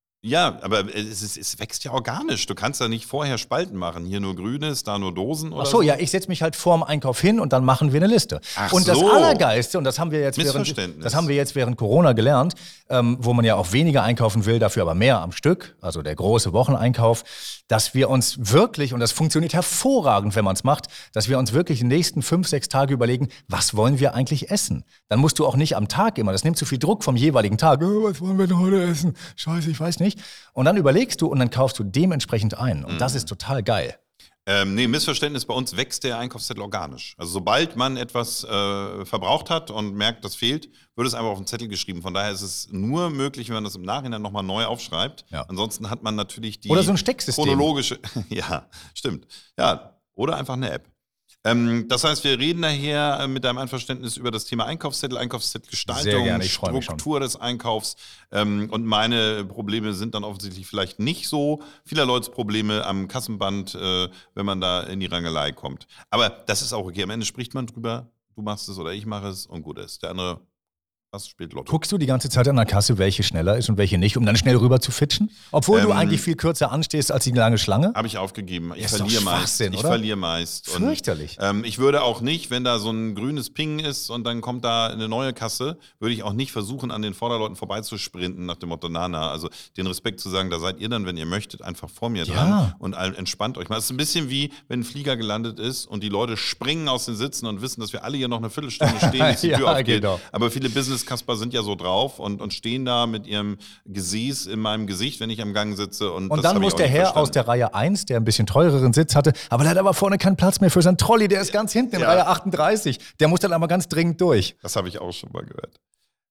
Ja, aber es, ist, es wächst ja organisch. Du kannst ja nicht vorher Spalten machen. Hier nur Grünes, da nur Dosen oder Ach so, ja, ich setze mich halt vorm Einkauf hin und dann machen wir eine Liste. Ach und das so. Allergeilste, und das haben wir jetzt während, Missverständnis. das haben wir jetzt während Corona gelernt, ähm, wo man ja auch weniger einkaufen will, dafür aber mehr am Stück, also der große Wocheneinkauf, dass wir uns wirklich, und das funktioniert hervorragend, wenn man es macht, dass wir uns wirklich die nächsten fünf, sechs Tage überlegen, was wollen wir eigentlich essen? Dann musst du auch nicht am Tag immer, das nimmt zu viel Druck vom jeweiligen Tag, oh, was wollen wir denn heute essen? Scheiße, ich weiß nicht. Und dann überlegst du und dann kaufst du dementsprechend ein. Und das ist total geil. Ähm, nee, Missverständnis, bei uns wächst der Einkaufszettel organisch. Also sobald man etwas äh, verbraucht hat und merkt, das fehlt, wird es einfach auf den Zettel geschrieben. Von daher ist es nur möglich, wenn man das im Nachhinein nochmal neu aufschreibt. Ja. Ansonsten hat man natürlich die Oder so ein Stecksystem. chronologische, ja, stimmt. Ja, oder einfach eine App. Ähm, das heißt, wir reden nachher äh, mit deinem Einverständnis über das Thema Einkaufszettel, Sehr Einkaufszettelgestaltung, gerne, ich freu mich schon. Struktur des Einkaufs. Ähm, und meine Probleme sind dann offensichtlich vielleicht nicht so. Vieler Leute Probleme am Kassenband, äh, wenn man da in die Rangelei kommt. Aber das ist auch okay. Am Ende spricht man drüber, du machst es oder ich mache es und gut ist. Der andere, was spielt Lotto? Guckst du die ganze Zeit an der Kasse, welche schneller ist und welche nicht, um dann schnell rüber zu fitschen? Obwohl du Ähm, eigentlich viel kürzer anstehst als die lange Schlange? Habe ich aufgegeben. Ich Ja, ist doch verliere meist. Schwachsinn, Ich oder? verliere meist. Und, Fürchterlich. ähm, ich würde auch nicht, wenn da so ein grünes Ping ist und dann kommt da eine neue Kasse, würde ich auch nicht versuchen, an den Vorderleuten vorbeizusprinten nach dem Motto, na, na. Also den Respekt zu sagen, da seid ihr dann, wenn ihr möchtet, einfach vor mir Ja. dran und all- entspannt euch mal. Es ist ein bisschen wie, wenn ein Flieger gelandet ist und die Leute springen aus den Sitzen und wissen, dass wir alle hier noch eine Viertelstunde stehen, bis die Ja, Tür aufgeht. genau. Aber viele Business-Kasper sind ja so drauf und, und stehen da mit ihrem Gesäß in meinem Gesicht, wenn ich am Gang sitze. Und, Und das dann habe ich muss auch der nicht Herr verstanden. aus der Reihe eins, der ein bisschen teureren Sitz hatte, aber der hat aber vorne keinen Platz mehr für seinen Trolley, der ist ganz hinten in Ja. Reihe achtunddreißig. Der muss dann aber ganz dringend durch. Das habe ich auch schon mal gehört.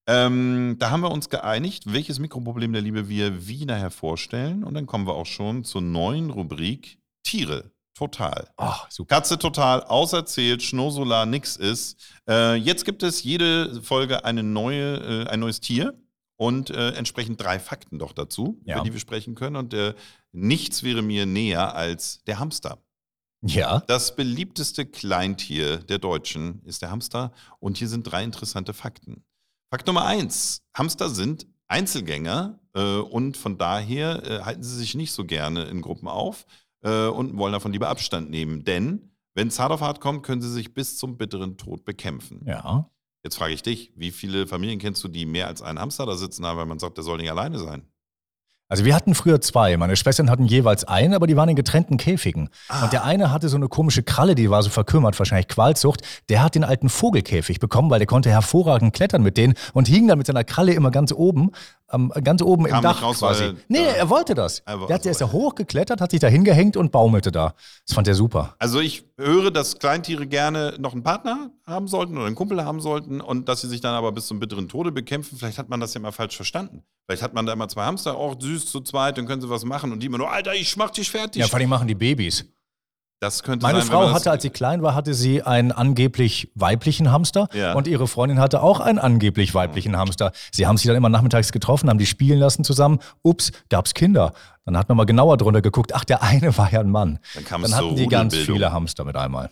Ähm, da haben wir uns geeinigt, welches Mikroproblem der Liebe wir wie nachher vorstellen. Und dann kommen wir auch schon zur neuen Rubrik Tiere. Total. Oh, super. Katze total, auserzählt, Schnursolar, nix ist. Äh, jetzt gibt es jede Folge eine neue, äh, ein neues Tier. und äh, entsprechend drei Fakten doch dazu, Ja. über die wir sprechen können. Und äh, nichts wäre mir näher als der Hamster. Ja. Das beliebteste Kleintier der Deutschen ist der Hamster. Und hier sind drei interessante Fakten. Fakt Nummer eins. Hamster sind Einzelgänger äh, und von daher äh, halten sie sich nicht so gerne in Gruppen auf äh, und wollen davon lieber Abstand nehmen. Denn wenn es hart auf hart kommt, können sie sich bis zum bitteren Tod bekämpfen. Ja. Jetzt frage ich dich, wie viele Familien kennst du, die mehr als einen Hamster da sitzen haben, weil man sagt, der soll nicht alleine sein? Also wir hatten früher zwei. Meine Schwestern hatten jeweils einen, aber die waren in getrennten Käfigen. Ah. Und der eine hatte so eine komische Kralle, die war so verkümmert, wahrscheinlich Qualzucht. Der hat den alten Vogelkäfig bekommen, weil der konnte hervorragend klettern mit denen und hing dann mit seiner Kralle immer ganz oben, ähm, ganz oben Kam im Dach nicht raus, quasi. weil- Nee, ja. er wollte das. Er war- der, hat, der ist da hochgeklettert, hat sich da hingehängt und baumelte da. Das fand er super. Also ich höre, dass Kleintiere gerne noch einen Partner haben sollten oder einen Kumpel haben sollten und dass sie sich dann aber bis zum bitteren Tode bekämpfen. Vielleicht hat man das ja mal falsch verstanden. Vielleicht hat man da immer zwei Hamster, auch süß zu zweit, dann können sie was machen und die immer nur, Alter, ich mach dich fertig. Ja, vor allem machen die Babys. Das könnte Meine sein, wenn Frau man das- hatte, als sie klein war, hatte sie einen angeblich weiblichen Hamster Ja. und ihre Freundin hatte auch einen angeblich weiblichen Hamster. Sie haben sich dann immer nachmittags getroffen, haben die spielen lassen zusammen. Ups, gab's Kinder. Dann hat man mal genauer drunter geguckt. Ach, der eine war ja ein Mann. Dann kam es Dann zur hatten die ganz Rudelbildung. viele Hamster mit einmal.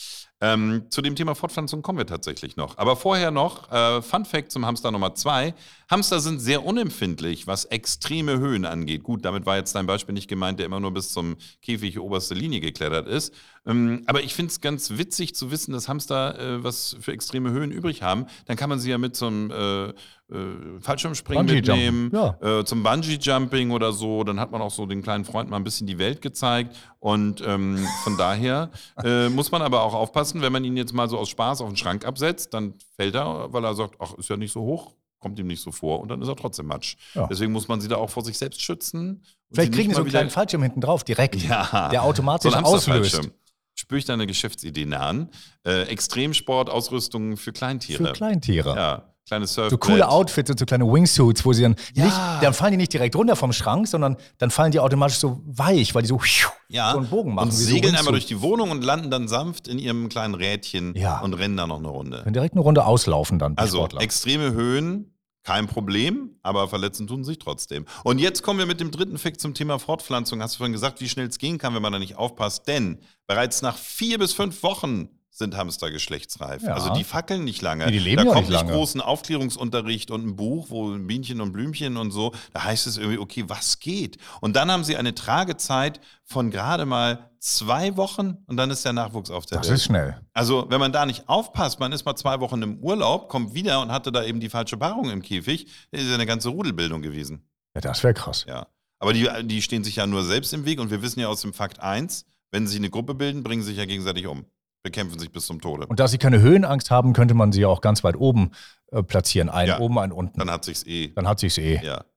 Ähm, zu dem Thema Fortpflanzung kommen wir tatsächlich noch. Aber vorher noch, äh, Fun Fact zum Hamster Nummer zwei. Hamster sind sehr unempfindlich, was extreme Höhen angeht. Gut, damit war jetzt dein Beispiel nicht gemeint, der immer nur bis zum Käfig oberste Linie geklettert ist. Ähm, aber ich finde es ganz witzig zu wissen, dass Hamster äh, was für extreme Höhen übrig haben. Dann kann man sie ja mit zum äh, äh, Fallschirmspringen Bungee-Jumpen, mitnehmen, ja. äh, zum Bungee-Jumping oder so. Dann hat man auch so den kleinen Freund mal ein bisschen die Welt gezeigt. Und ähm, von daher äh, muss man aber auch aufpassen, wenn man ihn jetzt mal so aus Spaß auf den Schrank absetzt, dann fällt er, weil er sagt, ach, ist ja nicht so hoch, kommt ihm nicht so vor und dann ist er trotzdem Matsch. Ja. Deswegen muss man sie da auch vor sich selbst schützen. und Vielleicht sie kriegen nicht die so mal einen kleinen Fallschirm hinten drauf, direkt. Ja. Der automatisch so ein auslöst. Hamsterfallschirm. Spüre ich deine Geschäftsidee nah an. Äh, Extremsport-Ausrüstung für Kleintiere. Für Kleintiere. Ja, kleine Surfbrett. So coole Outfits und so kleine Wingsuits, wo sie dann Ja. nicht, dann fallen die nicht direkt runter vom Schrank, sondern dann fallen die automatisch so weich, weil die so, Ja, so einen Bogen machen. und wie so segeln einmal Wingsuit. durch die Wohnung und landen dann sanft in ihrem kleinen Rädchen Ja. und rennen da noch eine Runde. Können direkt eine Runde auslaufen dann. die Also Sportler. extreme Höhen, kein Problem, aber verletzen tun sich trotzdem. Und jetzt kommen wir mit dem dritten Fakt zum Thema Fortpflanzung. Hast du vorhin gesagt, wie schnell es gehen kann, wenn man da nicht aufpasst? Denn bereits nach vier bis fünf Wochen sind Hamster geschlechtsreif. Ja. Also die fackeln nicht lange. Die leben da ja kommt nicht nicht lange. großen Aufklärungsunterricht und ein Buch, wo Bienchen und Blümchen und so, da heißt es irgendwie, okay, was geht? Und dann haben sie eine Tragezeit von gerade mal zwei Wochen und dann ist der Nachwuchs auf der Das Welt. ist schnell. Also, wenn man da nicht aufpasst, man ist mal zwei Wochen im Urlaub, kommt wieder und hatte da eben die falsche Paarung im Käfig, dann ist ja eine ganze Rudelbildung gewesen. Ja, das wäre krass. Ja. Aber die, die stehen sich ja nur selbst im Weg und wir wissen ja aus dem Fakt eins, wenn sie eine Gruppe bilden, bringen sie sich ja gegenseitig um. Bekämpfen sich bis zum Tode. Und da sie keine Höhenangst haben, könnte man sie ja auch ganz weit oben äh, platzieren. Einen Ja. oben, einen unten. Dann hat sich's eh. Dann hat sich's eh. Ja.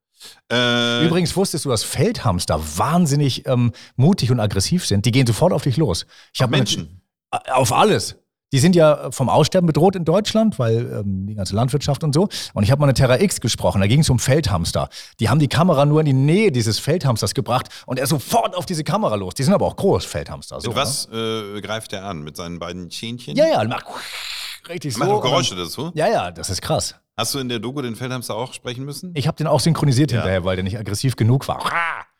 Äh, Übrigens wusstest du, dass Feldhamster wahnsinnig ähm, mutig und aggressiv sind. Die gehen sofort auf dich los. Ich auf hab mal- Menschen. Äh, Auf alles. Die sind ja vom Aussterben bedroht in Deutschland, weil ähm, die ganze Landwirtschaft und so. Und ich habe mal eine Terra X gesprochen, da ging es um Feldhamster. Die haben die Kamera nur in die Nähe dieses Feldhamsters gebracht und er ist sofort auf diese Kamera los. Die sind aber auch groß, Feldhamster. So, Mit was äh, greift er an? Mit seinen beiden Zähnchen? Ne? Ja, ja, macht richtig so. Macht auch und dann- Geräusche dazu? Ja, ja, das ist krass. Hast du in der Doku den Feldhamster auch sprechen müssen? Ich habe den auch synchronisiert Ja. hinterher, weil der nicht aggressiv genug war.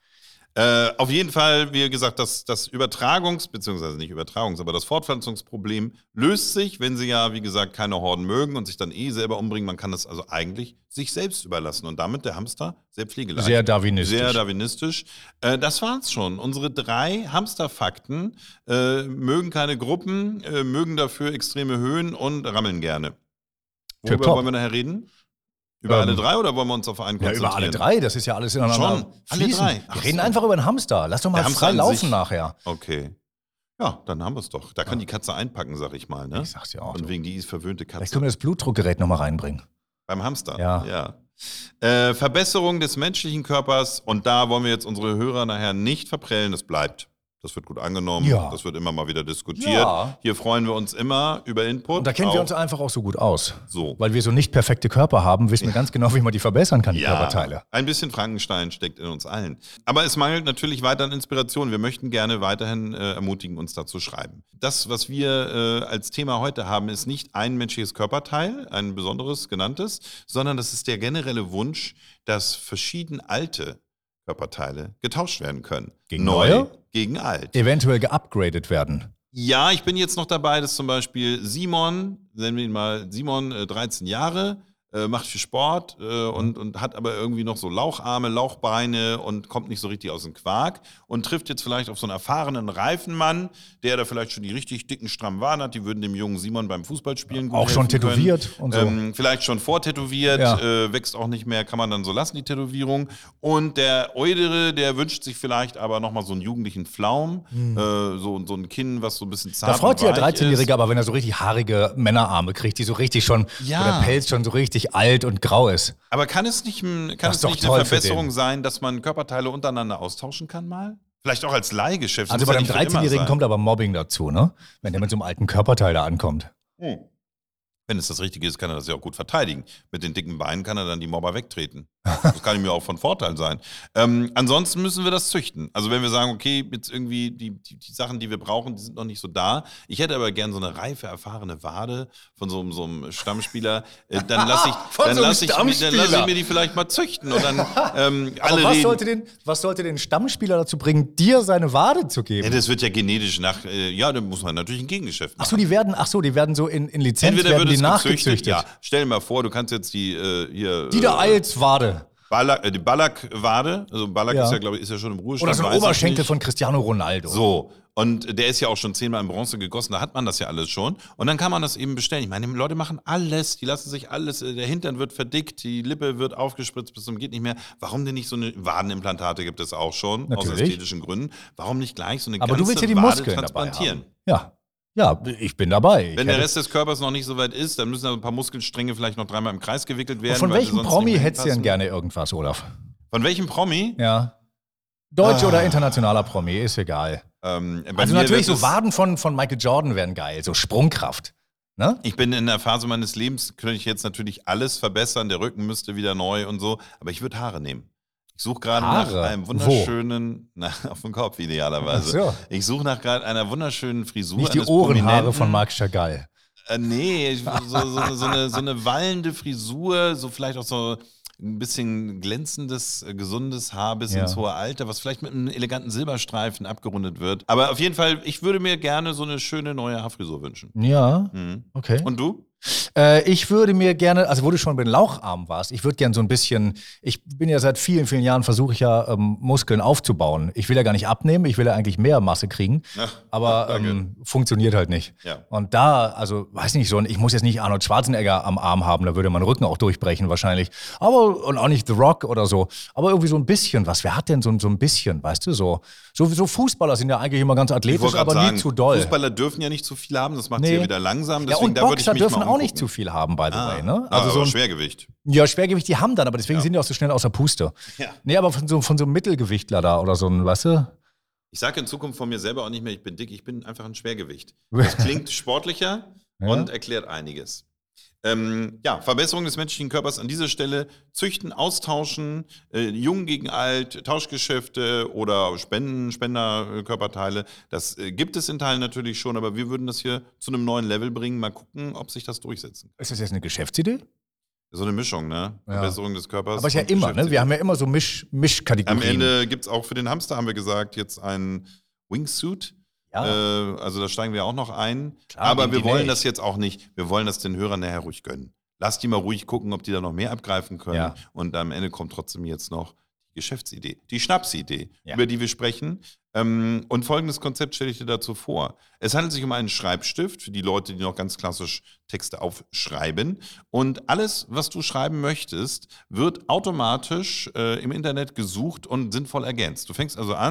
Äh, auf jeden Fall, wie gesagt, das, das Übertragungs-, beziehungsweise nicht Übertragungs-, aber das Fortpflanzungsproblem löst sich, wenn sie ja, wie gesagt, keine Horden mögen und sich dann eh selber umbringen. Man kann das also eigentlich sich selbst überlassen und damit der Hamster sehr pflegeleicht. Sehr darwinistisch. Sehr darwinistisch. Äh, das war's schon. Unsere drei Hamsterfakten äh, mögen keine Gruppen, äh, mögen dafür extreme Höhen und rammeln gerne. Worüber Tipptopp. wollen wir nachher reden? Über Ähm, alle drei oder wollen wir uns auf einen Ja, konzentrieren? über alle drei, das ist ja alles ineinander Schon, alle fließend. drei. Ach Wir reden so. einfach über den Hamster. Lass doch mal Der Hamster frei an laufen sich. nachher. Okay. Ja, dann haben wir es doch. Da kann die Katze einpacken, sag ich mal. Ne? Ich sag's ja auch. Und wegen die ist verwöhnte Vielleicht Katze. können wir das Blutdruckgerät nochmal reinbringen. Beim Hamster. Ja. ja. Äh, Verbesserung des menschlichen Körpers. Und da wollen wir jetzt unsere Hörer nachher nicht verprellen. Es bleibt. Das wird gut angenommen, Ja. das wird immer mal wieder diskutiert. Ja. Hier freuen wir uns immer über Input. Und da kennen wir auch. uns einfach auch so gut aus. So. Weil wir so nicht perfekte Körper haben, wissen wir ganz genau, wie man die verbessern kann, die Ja, Körperteile. ein bisschen Frankenstein steckt in uns allen. Aber es mangelt natürlich weiter an Inspiration. Wir möchten gerne weiterhin äh, ermutigen, uns da zu schreiben. Das, was wir äh, als Thema heute haben, ist nicht ein menschliches Körperteil, ein besonderes genanntes, sondern das ist der generelle Wunsch, dass verschieden alte Körperteile getauscht werden können. Gegen Neu neue? gegen alt. Eventuell geupgradet werden. Ja, ich bin jetzt noch dabei, dass zum Beispiel Simon, nennen wir ihn mal Simon, äh, dreizehn Jahre, äh, macht viel Sport äh, und, und hat aber irgendwie noch so Laucharme, Lauchbeine und kommt nicht so richtig aus dem Quark und trifft jetzt vielleicht auf so einen erfahrenen Reifenmann, der da vielleicht schon die richtig dicken, strammen Waden hat. Die würden dem jungen Simon beim Fußballspielen gut Auch schon helfen tätowiert können. und so. Ähm, vielleicht schon vortätowiert, Ja. äh, wächst auch nicht mehr, kann man dann so lassen, die Tätowierung. Und der Eudere, der wünscht sich vielleicht aber nochmal so einen jugendlichen Pflaum, äh, so, so ein Kinn, was so ein bisschen zart Da freut und sich der weich dreizehnjährige ist. aber, wenn er so richtig haarige Männerarme kriegt, die so richtig schon, Ja. wo der Pelz schon so richtig alt und grau ist. Aber kann es nicht, ein- kann Das ist es doch nicht toll eine für Verbesserung den. sein, dass man Körperteile untereinander austauschen kann mal? Vielleicht auch als Leihgeschäft. Also muss bei ja dem nicht für immer dreizehnjährigen sein. kommt aber Mobbing dazu, ne? Wenn der mit so einem alten Körperteil da ankommt. Hm. Wenn es das Richtige ist, kann er das ja auch gut verteidigen. Mit den dicken Beinen kann er dann die Mobber wegtreten. Das kann ihm ja auch von Vorteil sein. Ähm, ansonsten müssen wir das züchten. Also wenn wir sagen, okay, jetzt irgendwie die, die, die Sachen, die wir brauchen, die sind noch nicht so da. Ich hätte aber gern so eine reife, erfahrene Wade von so, einem- so einem Stammspieler. Äh, dann lasse ich, Von dann so einem lass ich, mir- dann lass ich Stammspieler. mir die vielleicht mal züchten. Und dann ähm, Aber alle was reden. sollte, den, was sollte den Stammspieler dazu bringen, dir seine Wade zu Ja, geben? das wird ja genetisch nach, äh, ja, da muss man natürlich ein Gegengeschäft machen. Ach so, die werden, ach so, die werden so in, in Lizenz Entweder werden wird die es gezüchtet, nachgezüchtet. ja. Stell dir mal vor, du kannst jetzt die äh, hier Dieter äh, Eils Wade. Ballack, äh, die Ballack-Wade, also Ballack Ja. ist ja, glaube ich, ist ja schon im Ruhestand. Oder so ein weiß ich Oberschenkel nicht. von Cristiano Ronaldo. So, und der ist ja auch schon zehnmal in Bronze gegossen, da hat man das ja alles schon. Und dann kann man das eben bestellen. Ich meine, die Leute machen alles, die lassen sich alles, äh, der Hintern wird verdickt, die Lippe wird aufgespritzt bis zum geht nicht mehr. Warum denn nicht so eine Wadenimplantate gibt es auch schon, aus Natürlich. ästhetischen Gründen. Warum nicht gleich so eine Aber ganze du willst ja die Wade Muskeln dabei transplantieren? haben. Ja. Ja, ich bin dabei. Ich Wenn der hätte- Rest des Körpers noch nicht so weit ist, dann müssen da ein paar Muskelstränge vielleicht noch dreimal im Kreis gewickelt werden. Und von weil sie welchem sonst Promi nicht mehr hättest du denn hinpassen. gerne irgendwas, Olaf? Von welchem Promi? Ja. Deutsch Ah. oder internationaler Promi, ist egal. Ähm, bei Also mir natürlich wird so es- Waden von, von Michael Jordan wären geil, so Sprungkraft. Ne? Ich bin in der Phase meines Lebens, könnte ich jetzt natürlich alles verbessern, der Rücken müsste wieder neu und so, aber ich würde Haare nehmen. Ich suche gerade nach Haare? einem wunderschönen, na, auf dem Kopf idealerweise. Ach so. Ich suche nach gerade einer wunderschönen Frisur. Nicht die eines Ohrenhaare Prominenten. von Marc Chagall. Äh, nee, ich- so, so, so, eine, so eine wallende Frisur, so vielleicht auch so ein bisschen glänzendes, äh, gesundes Haar bis Ja. ins hohe Alter, was vielleicht mit einem eleganten Silberstreifen abgerundet wird. Aber auf jeden Fall, ich würde mir gerne so eine schöne neue Haarfrisur wünschen. Ja, Mhm. okay. Und du? Äh, ich würde mir gerne, also wo du schon bei den Laucharmen warst, ich würde gerne so ein bisschen, ich bin ja seit vielen, vielen Jahren, versuche ich ja ähm, Muskeln aufzubauen. Ich will ja gar nicht abnehmen, ich will ja eigentlich mehr Masse kriegen, Ach, aber danke. ähm, funktioniert halt nicht. Ja. Und da, also weiß nicht, so, ein- ich muss jetzt nicht Arnold Schwarzenegger am Arm haben, da würde mein Rücken auch durchbrechen wahrscheinlich. Aber, und auch nicht The Rock oder so, aber irgendwie so ein bisschen was. Wer hat denn so, so ein bisschen, weißt du, so, so, so Fußballer sind ja eigentlich immer ganz Ich athletisch, wollte aber gerade sagen, nie zu doll. Fußballer dürfen ja nicht zu viel haben, das macht sie Nee. ja wieder langsam. Ja, Deswegen, und da würde ich Boxer mich dürfen mal auch nicht umgucken. zu viel haben, by the Ah, way, ne? ah, Also so aber ein, Schwergewicht. ja, Schwergewicht, die haben dann, aber deswegen Ja. sind die auch so schnell außer Puste. Ja. Nee, aber von so, von so einem Mittelgewichtler da oder so ein, weißt du? Ich sage in Zukunft von mir selber auch nicht mehr, ich bin dick, ich bin einfach ein Schwergewicht. Das klingt sportlicher Ja. und erklärt einiges. Ähm, ja, Verbesserung des menschlichen Körpers an dieser Stelle. Züchten, austauschen, äh, jung gegen alt, Tauschgeschäfte oder Spenden, Spenderkörperteile. Das äh, gibt es in Teilen natürlich schon, aber wir würden das hier zu einem neuen Level bringen. Mal gucken, ob sich das durchsetzen kann. Ist das jetzt eine Geschäftsidee? So eine Mischung, ne? Ja. Verbesserung des Körpers. Aber ist ja und immer, ne? Geschäftsidee. Wir haben ja immer so Misch, Mischkategorien. Am Ende gibt es auch für den Hamster, haben wir gesagt, jetzt einen Wingsuit. ja. Äh, also da steigen wir auch noch ein. Klar, Aber gegen wir die wollen Welt. das jetzt auch nicht. Wir wollen das den Hörern nachher ruhig gönnen. Lass die mal ruhig gucken, ob die da noch mehr abgreifen können. Ja. Und am Ende kommt trotzdem jetzt noch die Geschäftsidee, die Schnapsidee, Ja. über die wir sprechen. Ähm, und folgendes Konzept stelle ich dir dazu vor. Es handelt sich um einen Schreibstift für die Leute, die noch ganz klassisch Texte aufschreiben. Und alles, was du schreiben möchtest, wird automatisch äh, im Internet gesucht und sinnvoll ergänzt. Du fängst also an,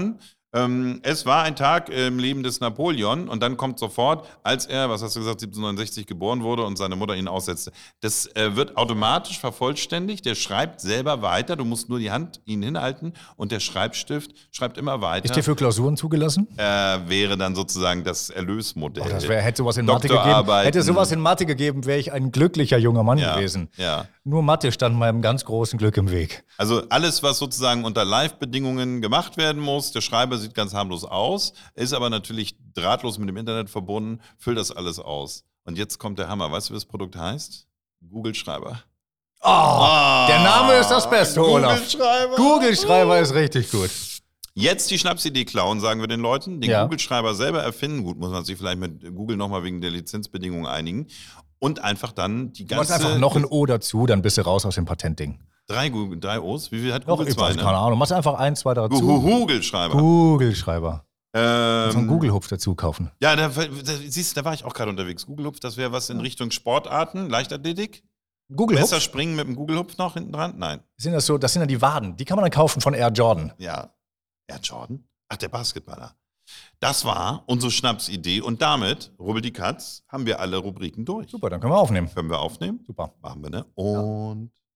Ähm, es war ein Tag im Leben des Napoleon und dann kommt sofort, als er, was hast du gesagt, siebzehnhundertneunundsechzig geboren wurde und seine Mutter ihn aussetzte. Das äh, wird automatisch vervollständigt, der schreibt selber weiter, du musst nur die Hand ihn hinhalten und der Schreibstift schreibt immer weiter. Ist der für Klausuren zugelassen? Äh, wäre dann sozusagen das Erlösmodell. Oh, das wär, hätte sowas in Mathe gegeben. Doktorarbeiten. Hätte sowas in Mathe gegeben, wäre ich ein glücklicher junger Mann Ja, gewesen. ja. Nur Mathe stand meinem ganz großen Glück im Weg. Also alles, was sozusagen unter Live-Bedingungen gemacht werden muss, der Schreiber sieht ganz harmlos aus, ist aber natürlich drahtlos mit dem Internet verbunden, füllt das alles aus. Und jetzt kommt der Hammer. Weißt du, wie das Produkt heißt? Google-Schreiber. Oh, oh, der Name ist das Beste, Olaf. Google-Schreiber. Google-Schreiber ist richtig gut. Jetzt die Schnapsidee klauen, sagen wir den Leuten. Den Ja. Google-Schreiber selber erfinden. Gut, muss man sich vielleicht mit Google nochmal wegen der Lizenzbedingungen einigen. Und einfach dann die Du machst ganze... einfach noch ein O dazu, dann bist du raus aus dem Patentding. Drei, Google, drei O's? Wie viel hat Doch, Google? ich Zwei, weiß, ne? keine Ahnung. Machst einfach eins, zwei dazu. Google-Schreiber. Google-Schreiber. Ähm, So einen Google-Hupf dazu kaufen. Ja, da, da, siehst du, da war ich auch gerade unterwegs. Google-Hupf, das wäre was in Richtung Sportarten, Leichtathletik. Google-Hupf? Besser springen mit dem Google-Hupf noch hinten dran? Nein. Sind das, so, das sind ja die Waden. Die kann man dann kaufen von Air Jordan. Ja. Air Jordan? Ach, der Basketballer. Das war unsere Schnapsidee und damit, Rubbel die Katz, haben wir alle Rubriken durch. Super, dann können wir aufnehmen. Können wir aufnehmen? Super. Machen wir, ne? Und...